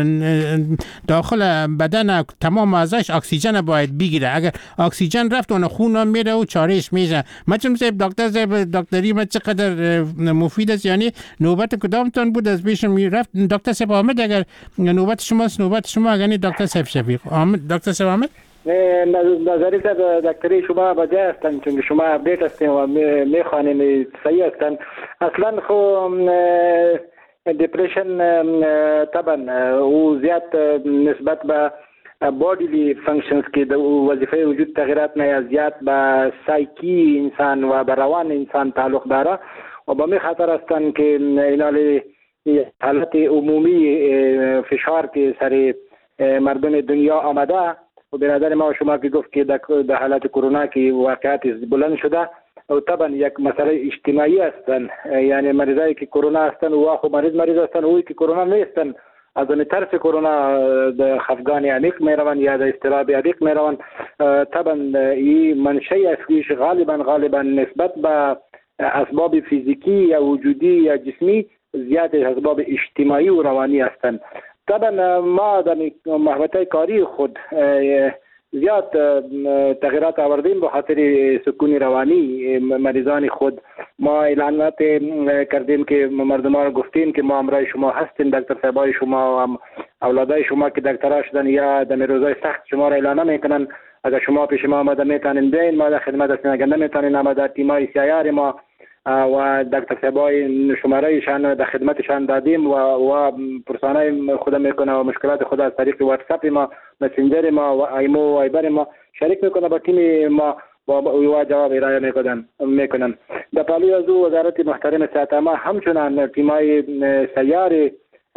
داخل بدن تمام ازش اکسیژن باید بگیره. اگر اکسیژن رفت اون خون میره و چارش میشه. مثلا دکتر صاحب دکتری ما چقدر مفید است، یعنی نوبت کدامتون بود از پیش میرفت دکتر صاحب آمد؟ اگر نوبت شماست نوبت شما، اگر دکتر صاحب شفیق آمد. دکتر صاحب آمد؟ نظری دکتری شما بجای هستن، چون شما اپدیت هستین و میخوانین صحیح هستن. اصلا خو دیپریشن طبعا او زیاد نسبت به بودیلی فانکشنز که در وظیفه وجود تغییرات نه زیاد به سایکی انسان و به روان انسان تعلق داره و به می خاطر هستن که اینالی حالت عمومی فشار که سر مردم دنیا آمده و برادر ما و شما که گفت که در حالت کرونا که واقعات بلند شده و طبعا یک مسئله اجتماعی هستن، یعنی مریضایی که کرونا هستن و آخو مریض هستن و که کرونا نیستن از اون طرف کرونا در خفگان عمیق میروند یا در اضطراب عمیق میروند. طبعا این منشأ اصلیش غالبا نسبت به اسباب فیزیکی یا وجودی یا جسمی زیاد اسباب اجتماعی و روانی هستند. طبعا ما در محوطه کاری خود زیاد تغییرات آوردیم به خاطر سکون روانی مریضان خود. ما اعلانات کردیم که مردم ها گفتیم که ما همراه شما هستیم، دکتر صاحبای شما و اولادای شما که دکترها شدن یا در روزای سخت شما را اعلان میکنن. اگر شما پیش ما آمده میتونین بیاین، ما در خدمت هستیم. اگر نمیتونین اما در تیمای سیار ما و دکتر صاحبای شمارهشان در خدمتشان دادیم و پرسانای خود میکنه و مشکلات خود از طریق واتساپ ما، مسنجر ما و ایمو و وایبر ما شریک میکنه با تیم ما و جواب ارائه میکنن. در پالوی از وزارت محترم صحت عامه همچنان تیمای سیار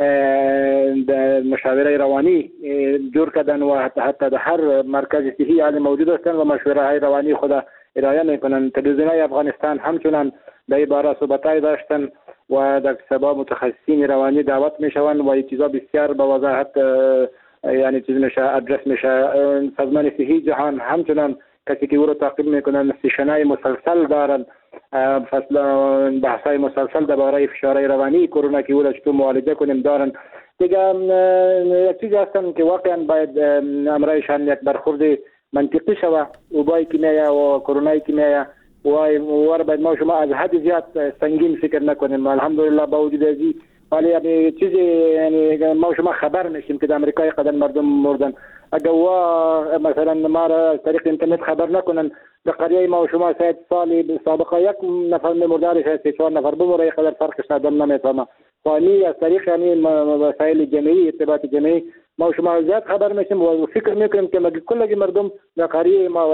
مشاوره روانی جور کردن و حتی در هر مرکز صحی حال موجود هستند و مشوره های روانی خود ارائه میکنن. تلویزیون‌های افغانستان همچنان در این باره صحبت‌های داشتن و در سبا متخصصین روانی دعوت میشوند و این چیزا بسیار با وضاحت یعنی چیز میشه ادرس میشه. سازمان صحی جهان همچنان کسی که او رو تعقیب میکنن سیشنای مسلسل دارن، فصل بحثای مسلسل درباره فشار روانی کرونا که او را چطور معالجه کنیم دارن. دیگه یک چیز هستن که واقعا باید امرایشان یک برخورد منطقی شوه و بای کیمیایی و کرونای کیمیایی و باید ما شما از حد زیاد سنگین فکر نکنیم. الحمدلله با وجود ازی ولی یعنی چیزی یعنی ما شما خبر نشیم که در امریکای قدر مردم مردن. اگر مثلا ما را از طریق اینترنت خبر نکنن در قریه ما شما شاید سالی سابقه یک نفر مردار شاید 4 نفر بمره یقدر فرقش ندم نمیفهمم. ثانی از طریق یعنی وسایل جمعی ارتباط جمعی ما شما زیاد خبر میشیم و فکر میکنیم که مگه کل مردم در قریه ما و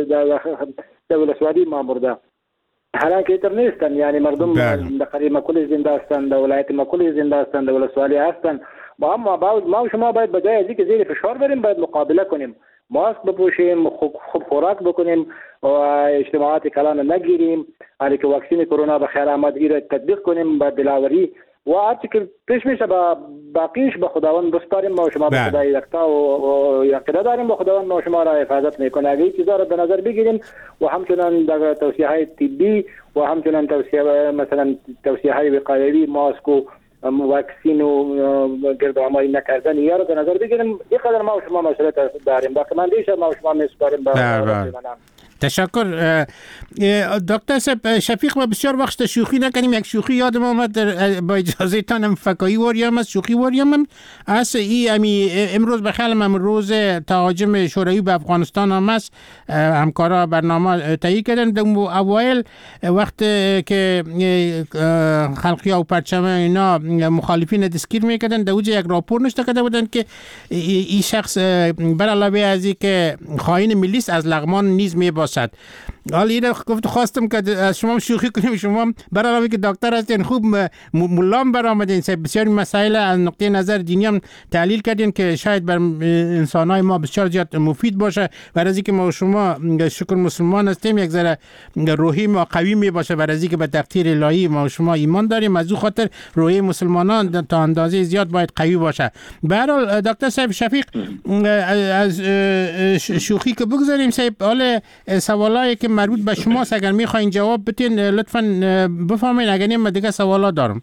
در ولسوالی ما مرده. حالانکه اینطور نیستن، یعنی مردم در قریه ما کلی زنده هستند، در ولایت ما کلی زنده هستند، در ولسوالی هستند. ما و شما باید بجای از اینکه زیر فشار بریم باید مقابله کنیم، ماسک بپوشیم، خوب خوراک بکنیم و اجتماعات کلان نگیریم، حالی که واکسین کرونا به خیر آمد را تطبیق کنیم با دلاوری و هرچی که پیش میشه با باقیش به خداوند بسپاریم. ما شما به خدای یکتا و یقین داریم به خداوند ما شما را حفاظت میکنه. اگه این چیزا را به نظر بگیریم و همچنان در توصیه های طبی و همچنان مثلا توصیه های وقایوی ماسک و واکسین و گردآمایی نکردن یا رو به نظر بگیریم اینقدر ما و شما مسئولیت داریم. باقی من دیشه ما و شما میسپاریم. تشکر دکتر شفیق. ما بسیار وقت شوخی نکنیم. یک شوخی یادم آمد با اجازه تانم فکایی واریم است شوخی واریم است امروز بخیالم روز تهاجم شوروی به افغانستان هم است. همکارا برنامه تهیه کردن در اوایل وقت که خلقی و پرچم اینا مخالفین دستگیر میکردن در اوج یک راپور نشته کرده بودن که این شخص بر علاوه از این که خائن ملی است از لغمان نیز میباشد. حالا این خواستم که از شما شوخی کنیم، شما بر علاوه که دکتر هستین خوب ملام برآمدین، بسیاری مسائل از نقطه نظر دینی هم تحلیل کردین که شاید بر انسانای ما بسیار زیاد مفید باشه. برای اینکه ما شما شکر مسلمان هستیم یک ذره روحی ما قوی می باشه، برای اینکه به تقدیر الهی ما شما ایمان داریم، از او خاطر روحی مسلمانان تا اندازه زیاد باید قوی باشه. به هر حال دکتر صاحب شفیق از شوخی که بگذاریم صاحب، حالا سوالایی که مربوط به شما اگر میخواین جواب بدین لطفاً بفرمایید، اگر نه من دیگه سوالا دارم.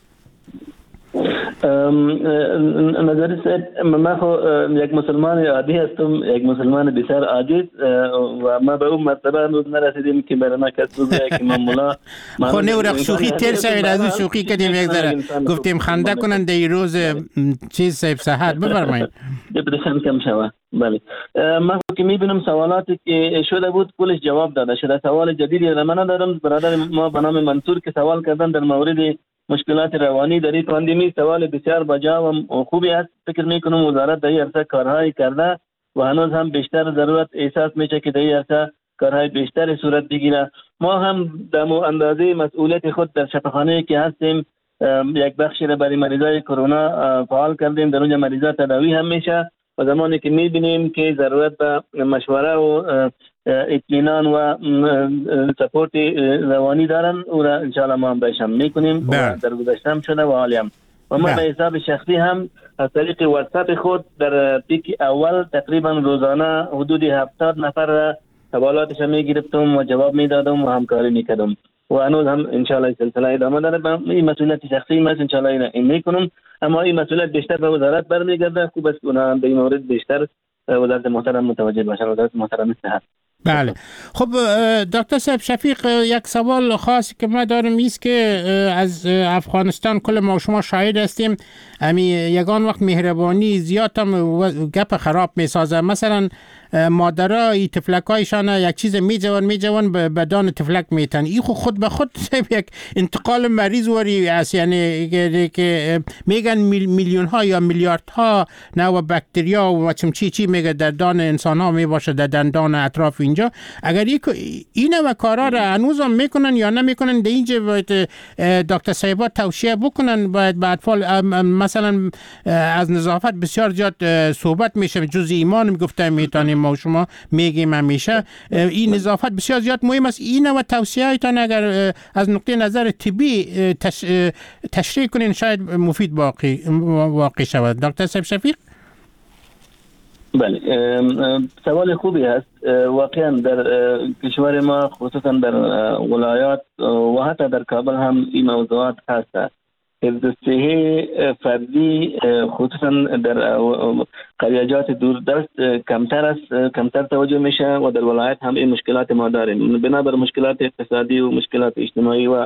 نظری صاحب من یک مسلمان عادی هستم، یک مسلمان بسیار عاجز و ما به اون مرتبه هنوز نرسیدیم که برای ما کس بگه که من مولا خب نه ورق شوخی تیر شوید از اون شوخی کردیم یک ذره گفتیم خنده کنن در این روز چیز صاحب صحت. بفرمایید. دپرشن کم شوه. بله من که میبینم سوالاتی که شده بود کلش جواب داده شده. سوال جدیدی من ندارم. برادر ما به نام منصور که سوال کردن در مورد مشکلات روانی در این پاندمی سوال بسیار بجا و خوبی است. فکر میکنم وزارت در این عرصه کارهای کرده و هنوز هم بیشتر ضرورت احساس میشه که در این عرصه کارهای بیشتر صورت بگیره. ما هم در اندازه مسئولیت خود در شفاخانه که هستیم یک بخشی را برای مریضای کرونا فعال کردیم. در اونجا مریضا تداوی هم میشه و زمانی که میبینیم که ضرورت به مشوره و اطمینان و سپورت روانی دارن او را انشاءالله ما هم بهشم میکنیم و در گذشته هم شده و حالی هم و ما به حساب شخصی هم از طریق واتساپ خود در پیک اول تقریبا روزانه حدود 70 نفر سوالاتش میگرفتم و جواب میدادم و همکاری میکردم و هنوز هم انشاءالله سلسله ادامه داره. این مسئولیت شخصی من انشاءالله این میکنم، اما این مسئولیت بیشتر به وزارت برمیگرده. خوب است که اونها به این مورد بیشتر وزارت محترم متوجه باشن، وزارت محترم صحت. بله. خب دکتر صاحب شفیق، یک سوال خاصی که ما دارم ایست که از افغانستان کل ما شما شاهد هستیم، یگان وقت مهربانی زیاد هم گپ خراب میسازه. مثلا مادرها تفلکایشان یک چیز میجوان به دان تفلک میتن. این خود به خود یک انتقال مریض وری است، یعنی که میگن میلیون ها یا میلیارد ها نوع باکتریا و چی میگه در دان انسان ها میباشه، در دندان اطراف اینجا. اگر این و کارا را هنوز هم میکنن یا نمیکنن، در اینجا باید دکتر صاحبا توصیه بکنن. باید به اطفال مثلا از نظافت بسیار زیاد صحبت میشه، جز ایمان میگفتم میتونیم ما شما میگیم همیشه این نظافت بسیار زیاد مهم است. این و توصیه هایتان اگر از نقطه نظر طبی تشریح کنین شاید مفید واقع شود. دکتر صاحب شفیق. بله، سوال خوبی است. واقعا در کشور ما خصوصا در ولایات و حتی در کابل هم این موضوعات هست. حفظ صحی فردی خصوصا در قریجات دوردست کمتر توجه میشه و در ولایت هم این مشکلات ما داریم بنابر مشکلات اقتصادی و مشکلات اجتماعی و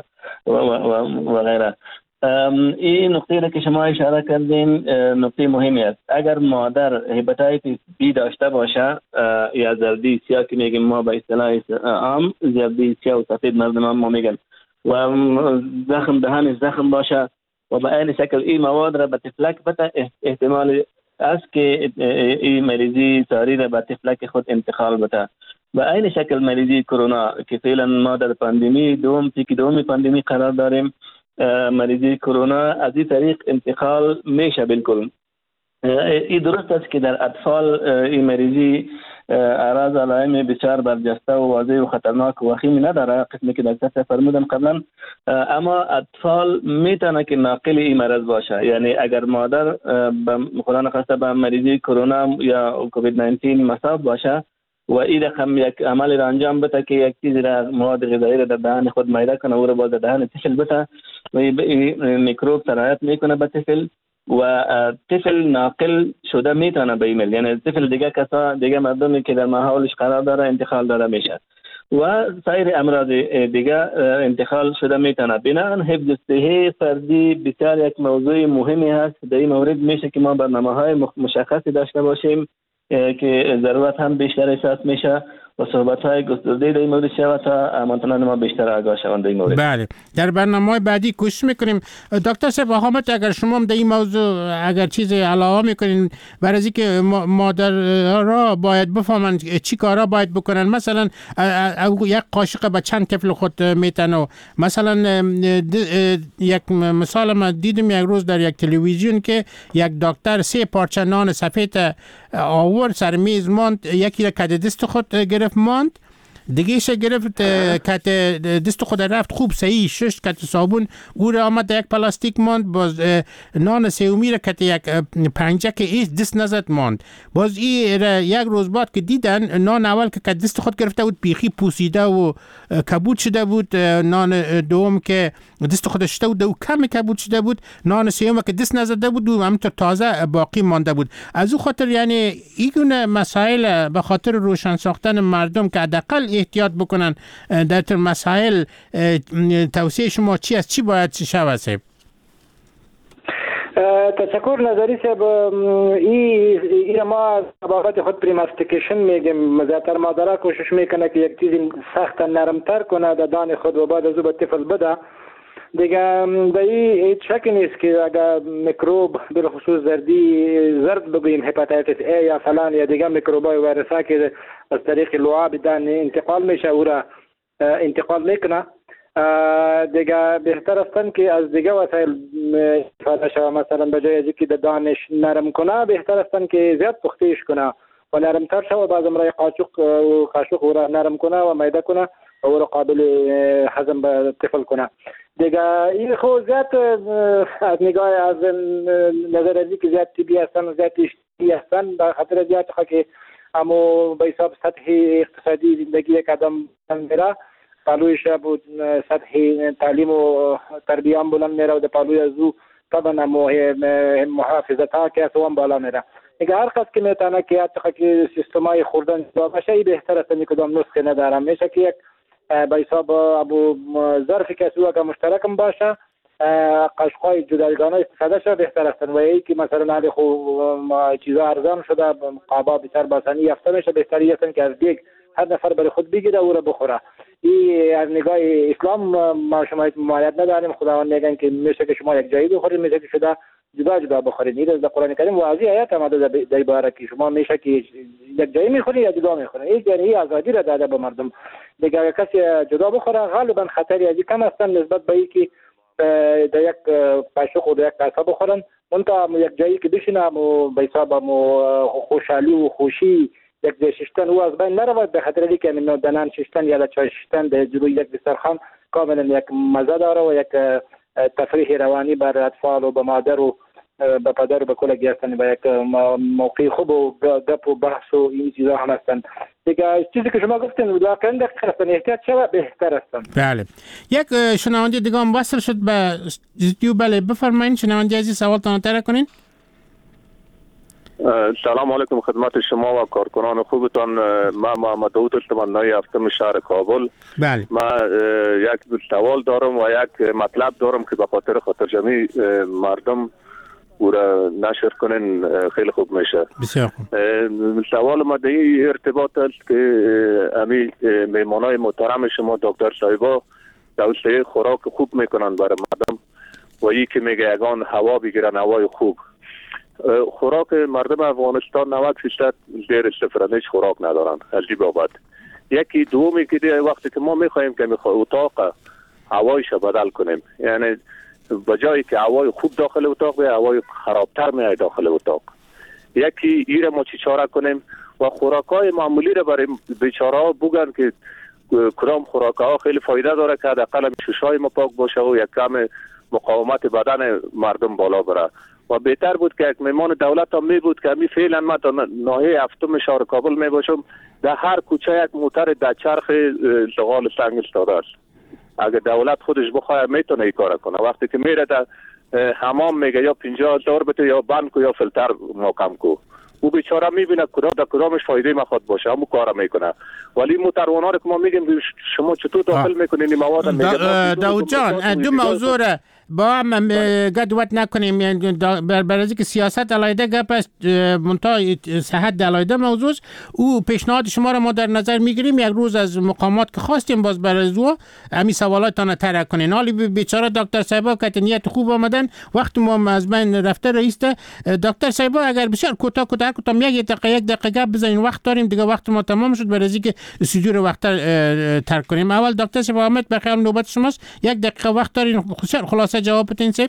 غیره. این نقطه را که شما اشاره کردین نقطه مهمی است. اگر مادر هپاتیتس بی داشته باشه یا زردی سیاه که میگیم ما به اصطلاح عام زردی سیاه و سفید مردم ما میگن و زخم دهان زخم باشه و به این شکل این مواد را به تفلک بده، احتمال است که این مریضی ساری را به تفلک خود انتقال بده. به این شکل مریضی کرونا که فعلا ما در پاندمی دوم پاندمی قرار داریم، مریضی کرونا از این طریق انتقال میشه. بالکل این درست است که در اطفال این مریضی اعراض علائم بسیار برجسته و واضح و خطرناک و وخیمی نداره، قسمی که دکتر فرمودن قبلا، اما اطفال میتونه که ناقل این مرض باشه. یعنی اگر مادر خدا نخواسته به مریضی کرونا یا کووید 19 مصاب باشه و این رقم یک عمل را انجام بده که یک چیزی را مواد غذایی را در دهان خود میده کنه و را باز در دهان طفل بده و این میکروب سرایت میکنه به طفل و طفل ناقل شده میتونه به ایمیل، یعنی طفل دیگه مردمی که در ماحولش قرار داره انتقال داده میشه و سایر امراض دیگه انتقال شده میتونه. بنابراین حفظ صحی فردی بسیار یک موضوع مهمی هست. در این مورد میشه که ما برنامه‌های مشخصی داشته باشیم که ضرورت هم بیشتر احساس میشه و صحبت‌های گسترده در این مورد شود تا هموطنان ما بیشتر آگاه شوند در این مورد. بله، در برنامه‌های بعدی کوشش میکنیم. دکتر صاحب حامد، اگر شما هم در این موضوع اگر چیز علاوه میکنین برای از اینکه مادرها باید بفهمن چی کارا باید بکنن، مثلا یک قاشق به چند طفل خود میتن. مثلا یک مثال ما دیدم یک روز در یک تلویزیون که یک دکتر 3 پارچه نان سفید آورد سر میز ماند، یکی را کد دست خود گرفت ماند، دیگه ایش گرفت کت دست خود رفت خوب صحیح 6 کت صابون او را آمد یک پلاستیک ماند، باز نان سومی را کت یک پنجه که ایش دست نزد ماند. باز ای را یک روز بعد که دیدن نان اول که کت دست خود گرفته بود بیخی پوسیده و کبود شده بود، نان دوم که دست خود شده بود و کم کبود شده بود، نان سوم که دست نزده بود و همینطور تازه باقی مانده بود. از او خاطر یعنی این مسائل به خاطر روشن ساختن مردم که حداقل احتیاط بکنن در مسائل، توصیه شما چی است؟ چی باید شود؟ تشکر نظری صاحب. این ما بابت خود پریماستیکیشن میگیم، زیادتر مادرها کوشش میکنه که یک چیزی سخت نرمتر کنه در دان خود و بعد از او به طفل بده. دیگه به این شک نیست که اگر میکروب بالخصوص زرد بگوییم هپاتیتس ای یا فلان یا دیگه میکروبای ویروسا که از طریق لعاب دهان انتقال میشه او را انتقال میکنه، دیگه بهتر است که از دیگه وسایل استفاده شود. مثلا به جای از اینکه دهانش نرم کنه بهتر است که زیاد پختیش کنه و نرمتر شود. بعض امرای قاشق او را نرم کنه و میده کنه و او را قابل هضم به طفل کنه. دیگه این خود زیاد از نگاه از نظر از که زیاد طبی هستن و زیاد اجتماعی هستن، به خاطر زیاد که اما به حساب سطح اقتصادی زندگی یک آدم میره، پالویش بود سطح تعلیم و تربیه هم بلند میره و در پالوی از او طبعا محافظت ها که هم بالا میره. دیگه هر قد که میتونه که حتی که سیستمای خوردن جدا بشه بهتر است که کدام نسخه ندارم. میشه که یک به حساب ابو ظرف کسی اگر مشترکم باشه قشقای جداگانه استفاده شه بهتر است و ای که مثلا علی خو چیزا ارزان شده قابا بسر باسنی یافته میشه بهتری است که از دیگ هر نفر برای خود بگیره او را بخوره. این از نگاه اسلام ما شما ممانعت نداریم. خداوند میگن که میشه که شما یک جایی بخورید میشه که شده جدا جدا بخورید. این در قرآن کریم واضح آیات آمده در باره که شما میشه که یک جایی میخورید یا جدا میخورید. این یعنی آزادی را داده به مردم. دیگه کسی جدا بخوره غالبا خطری از کم است نسبت به اینکه در یک قاشق و در یک کاسه بخورن. منتها یک جایی که بشینه به حساب خوشحالی و خوشی یک جای ششتن او از بین نرود به خاطر اینکه من دنان ششتن یا چای ششتن در جلوی یک دسترخوان کاملا یک مزه داره و یک تفریح روانی بر اطفال و به مادر و به پدر و به کل گیستن به یک موقع خوب و گپ و بحث و این چیزا هم هستن. دیگه چیزی که شما گفتین واقعا دقیق هستن احتیاط شود بهتر هستن. بله یک شنونده دیگه هم وصل شد به استودیو. بله بفرمایید شنونده عزیز سوالتان طرح کنین. سلام علیکم خدمت شما و کارکنان خوبتان. من محمد داود هستم نای هفتم شهر کابل. بله من یک سوال دارم و یک مطلب دارم که به خاطر جمعی مردم او را نشر کنین خیلی خوب میشه. بسیار خوب. سوال ما در این ارتباط است که امی میمانای محترم شما دکتر صاحبا توصیه خوراک خوب میکنن برای مردم و این که میگه یگان هوا بگیرن هوای خوب. خوراک مردم افغانستان 90% زیر صفر هیچ خوراک ندارن از این بابت. یکی دومی که وقتی که ما میخوایم که اتاق هوایش بدل کنیم یعنی بجایی که هوای خوب داخل اتاق به هوای خرابتر میاد داخل اتاق. یکی ایره ما چی چاره کنیم و خوراکای معمولی را برای بیچاره ها بگن که کدام خوراک‌ها خیلی فایده داره که حداقل ششای ما پاک باشه و یک کم مقاومت بدن مردم بالا بره. و بهتر بود که یک میمان دولت هم می بود که می فعلا ما تا ناحیه هفتم شهر کابل می باشم در هر کوچه یک موتر در چرخ زغال سنگ استاده است. اگر دولت خودش بخواد میتونه این کار کنه. وقتی که میره در حمام میگه یا 50,000 بده یا بند کو یا فیلتر محکم کو. او بیچاره میبینه کدامش فایده میخواد باشه همون کار میکنه. ولی موتروان‌ها که ما میگیم شما چطور داخل میکنین این مواد میگه داود جان دو موضوع را با هم گدوت نکنیم یعنی برای که سیاست علایده گپ است منتها صحت علایده موضوع او پیشنهاد شما را ما در نظر میگیریم. یک روز از مقامات که خواستیم باز برای زو همین سوالاتان طرح کنین. حالی بیچاره دکتر صاحبا که نیت خوب آمدن وقت ما از بین رفته رئیس دکتر صاحبا اگر بسیار کوتاه یک دقیقه گپ بزنین وقت داریم دیگه وقت ما تمام شد برای که استودیو رو وقت ترک کنیم. اول دکتر صاحب احمد بخیر نوبت شماست. یک دقیقه وقت دارین خلاصه جواب بدین سیب.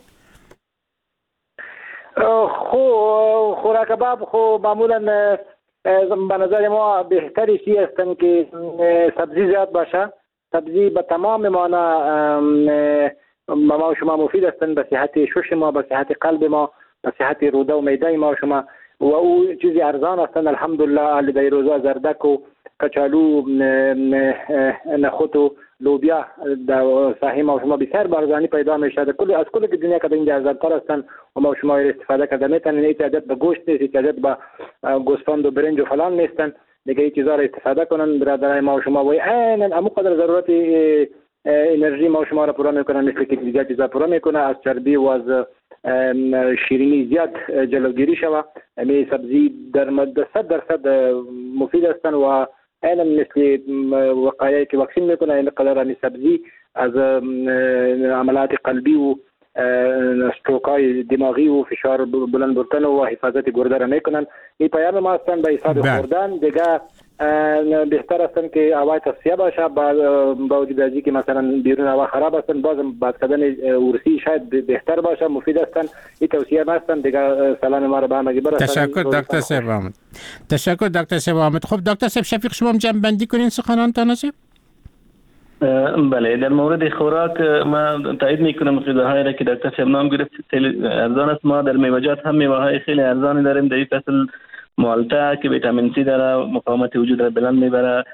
خوراک باب خو معمولا به نظر ما بهتری چی هستن که سبزی زیاد باشه. سبزی به تمام معنا ما شما مفید هستن به صحت شش ما به صحت قلب ما به صحت روده و معده ما شما و او چیزی ارزان هستن الحمدلله. علی در روزا زردک و کچالو نخود و لوبیا در ساحه ما شما بسیار بارزانی پیدا میشه. از کل دنیا که اینجا ارزانتر هستن و ما شما استفاده کرده میتونن. احتیاجات به گوشت نیست، احتیاجات به گوسفند و برنج و فلان نیستن. دیگه این چیزا را استفاده کنن برادرای ما شما و عیناً همون قدر ضرورت انرژی ما شما را پورا میکنن مثل که دیگه چیزا پورا میکنه. از چربی و از شیرینی زیاد جلوگیری شوه. همین سبزی در 100% مفید هستن و عیناً مثل وقایعی که واکسین میکنه این قدر همین سبزی از عملات قلبی و استروکای دماغی و فشار بلند بردن و حفاظت گرده را میکنن. این پیام ما هستن به حساب خوردن. دیگه بهتر هستن که هوای تصفیه باشه با وجود از اینکه مثلا بیرون هوا خراب هستن بازم باز کردن ورسی شاید بهتر باشه مفید هستن. این توصیه ما هستن. دیگه سلام ما را به همگی برسونید. تشکر دکتر صاحب احمد. تشکر دکتر صاحب احمد. خب دکتر صاحب شفیق شما هم جمع بندی کنین سخنانتان هست. بله در مورد خوراک ما تایید میکنم غذاهایی را که دکتر صاحب نام گرفت خیلی ارزان است. ما در میوه‌جات هم میوه‌های خیلی ارزانی داریم. در این فصل مالتا که ویتامین سی داره مقاومت وجود را بلند میبره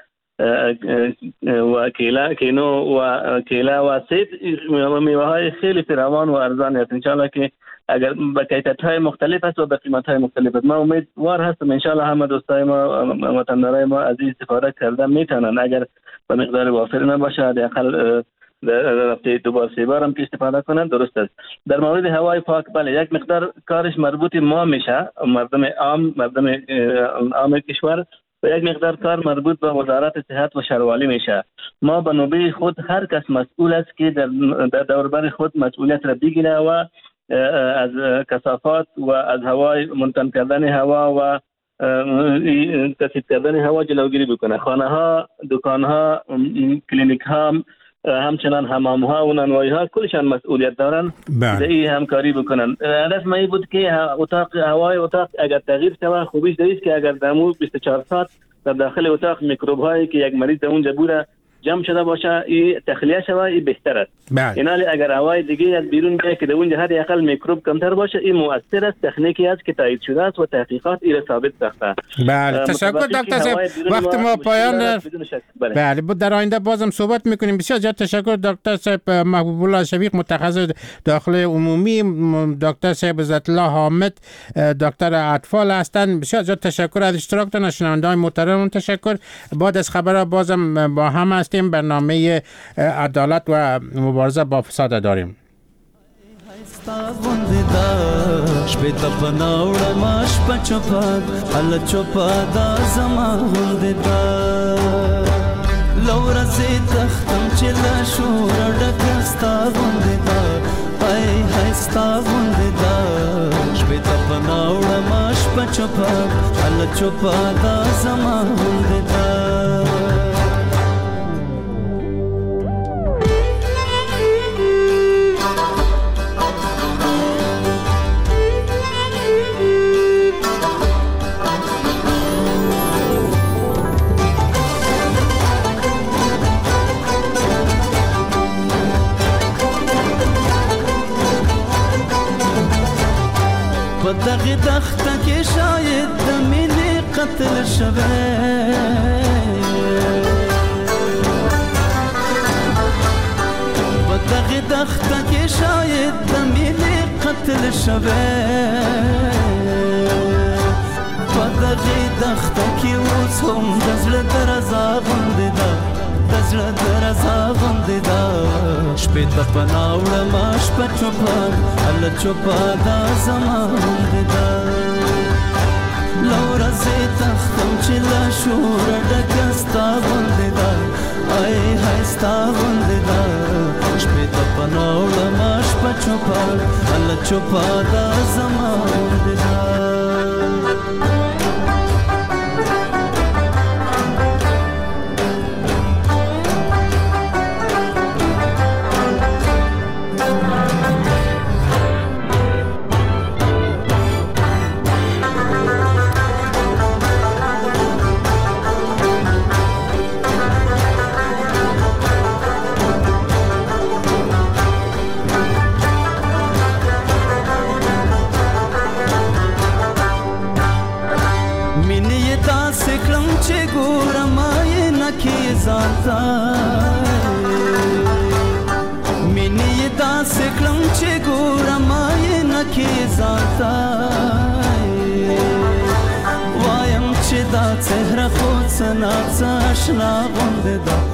و کینو و کیلا و سیب میوه‌های خیلی فراوان و ارزان است. ان شاء الله که اگر با کیفیت‌های مختلف است و با قیمت‌های مختلف است. ما امیدوار هستم ان شاء الله همه دوستای ما وطندارای ما از این استفاده کردن میتونن، اگر به مقدار وافر نباشه حداقل در هفته 2 بار 3 بار هم که استفاده کنن درست است. در مورد هوای پاک بله یک مقدار کارش مربوط ما میشه، مردم عام کشور، و یک مقدار کار مربوط به وزارت صحت و شهروالی میشه. ما به نوبه خود هر کس مسئول است که در دوربر خود مسئولیت را بگیره و از کثافات و از هوای منتن کردن هوا و تثبیت کردن هوا جلوگیری بکنه. خانه ها، دکان ها، کلینیک ها، همچنان حمام ها و نانوایی ها کلشان مسئولیت دارن در این همکاری بکنن. هدف ما بود که هوای اتاق اگر تغییر شود خوبیش دریست که اگر دمو 24 ساعت در داخل اتاق میکروب هایی که یک مریض در اونجا بوده جمع شده باشه، این تخلیه شود، این بهتر است. اینالی اگر هوای دیگه از بیرون بیاد که در اونجا حد اقل میکروب کمتر باشه، این مؤثر است، تکنیکی است که تایید شده است و تحقیقات این ثابت ساخته. بله تشکر دکتر صاحب، وقت ما پایان. بله بود در آینده بازم صحبت میکنیم. بسیار زیاد تشکر دکتر صاحب محبوب الله شفیق، متخصص داخل عمومی، دکتر صاحب عزت الله حامد دکتر اطفال هستند. بسیار زیاد تشکر از اشتراکتان. شنوندگان محترم تشکر. بعد از خبرها بازم با هم برنامه عدالت و مبارزه با فساد داریم. دغه دخته کې شاید د مینې قتل شوی، په دغه دخته کې شاید د مینې قتل شوی، په دغه دخته کې اوس هم د زړه درزا غوندې ده، د زړه درزا غوندې ده، شپې ته پناه وړمه شپه چوپه هله چوپه دا زما غوندې ده، له ورځې تښتم چې له شوره ډکه ستا غوندې ده، ای های ستا غوندې ده، شپې ته پناه وړمه شپه چوپه هله چوپه دا زما غوندې ده. مینې داسې کړم چې ګورم یې نه کې ځانته وایم چې دا څهره خو څه ناڅه اشنا غوندې ده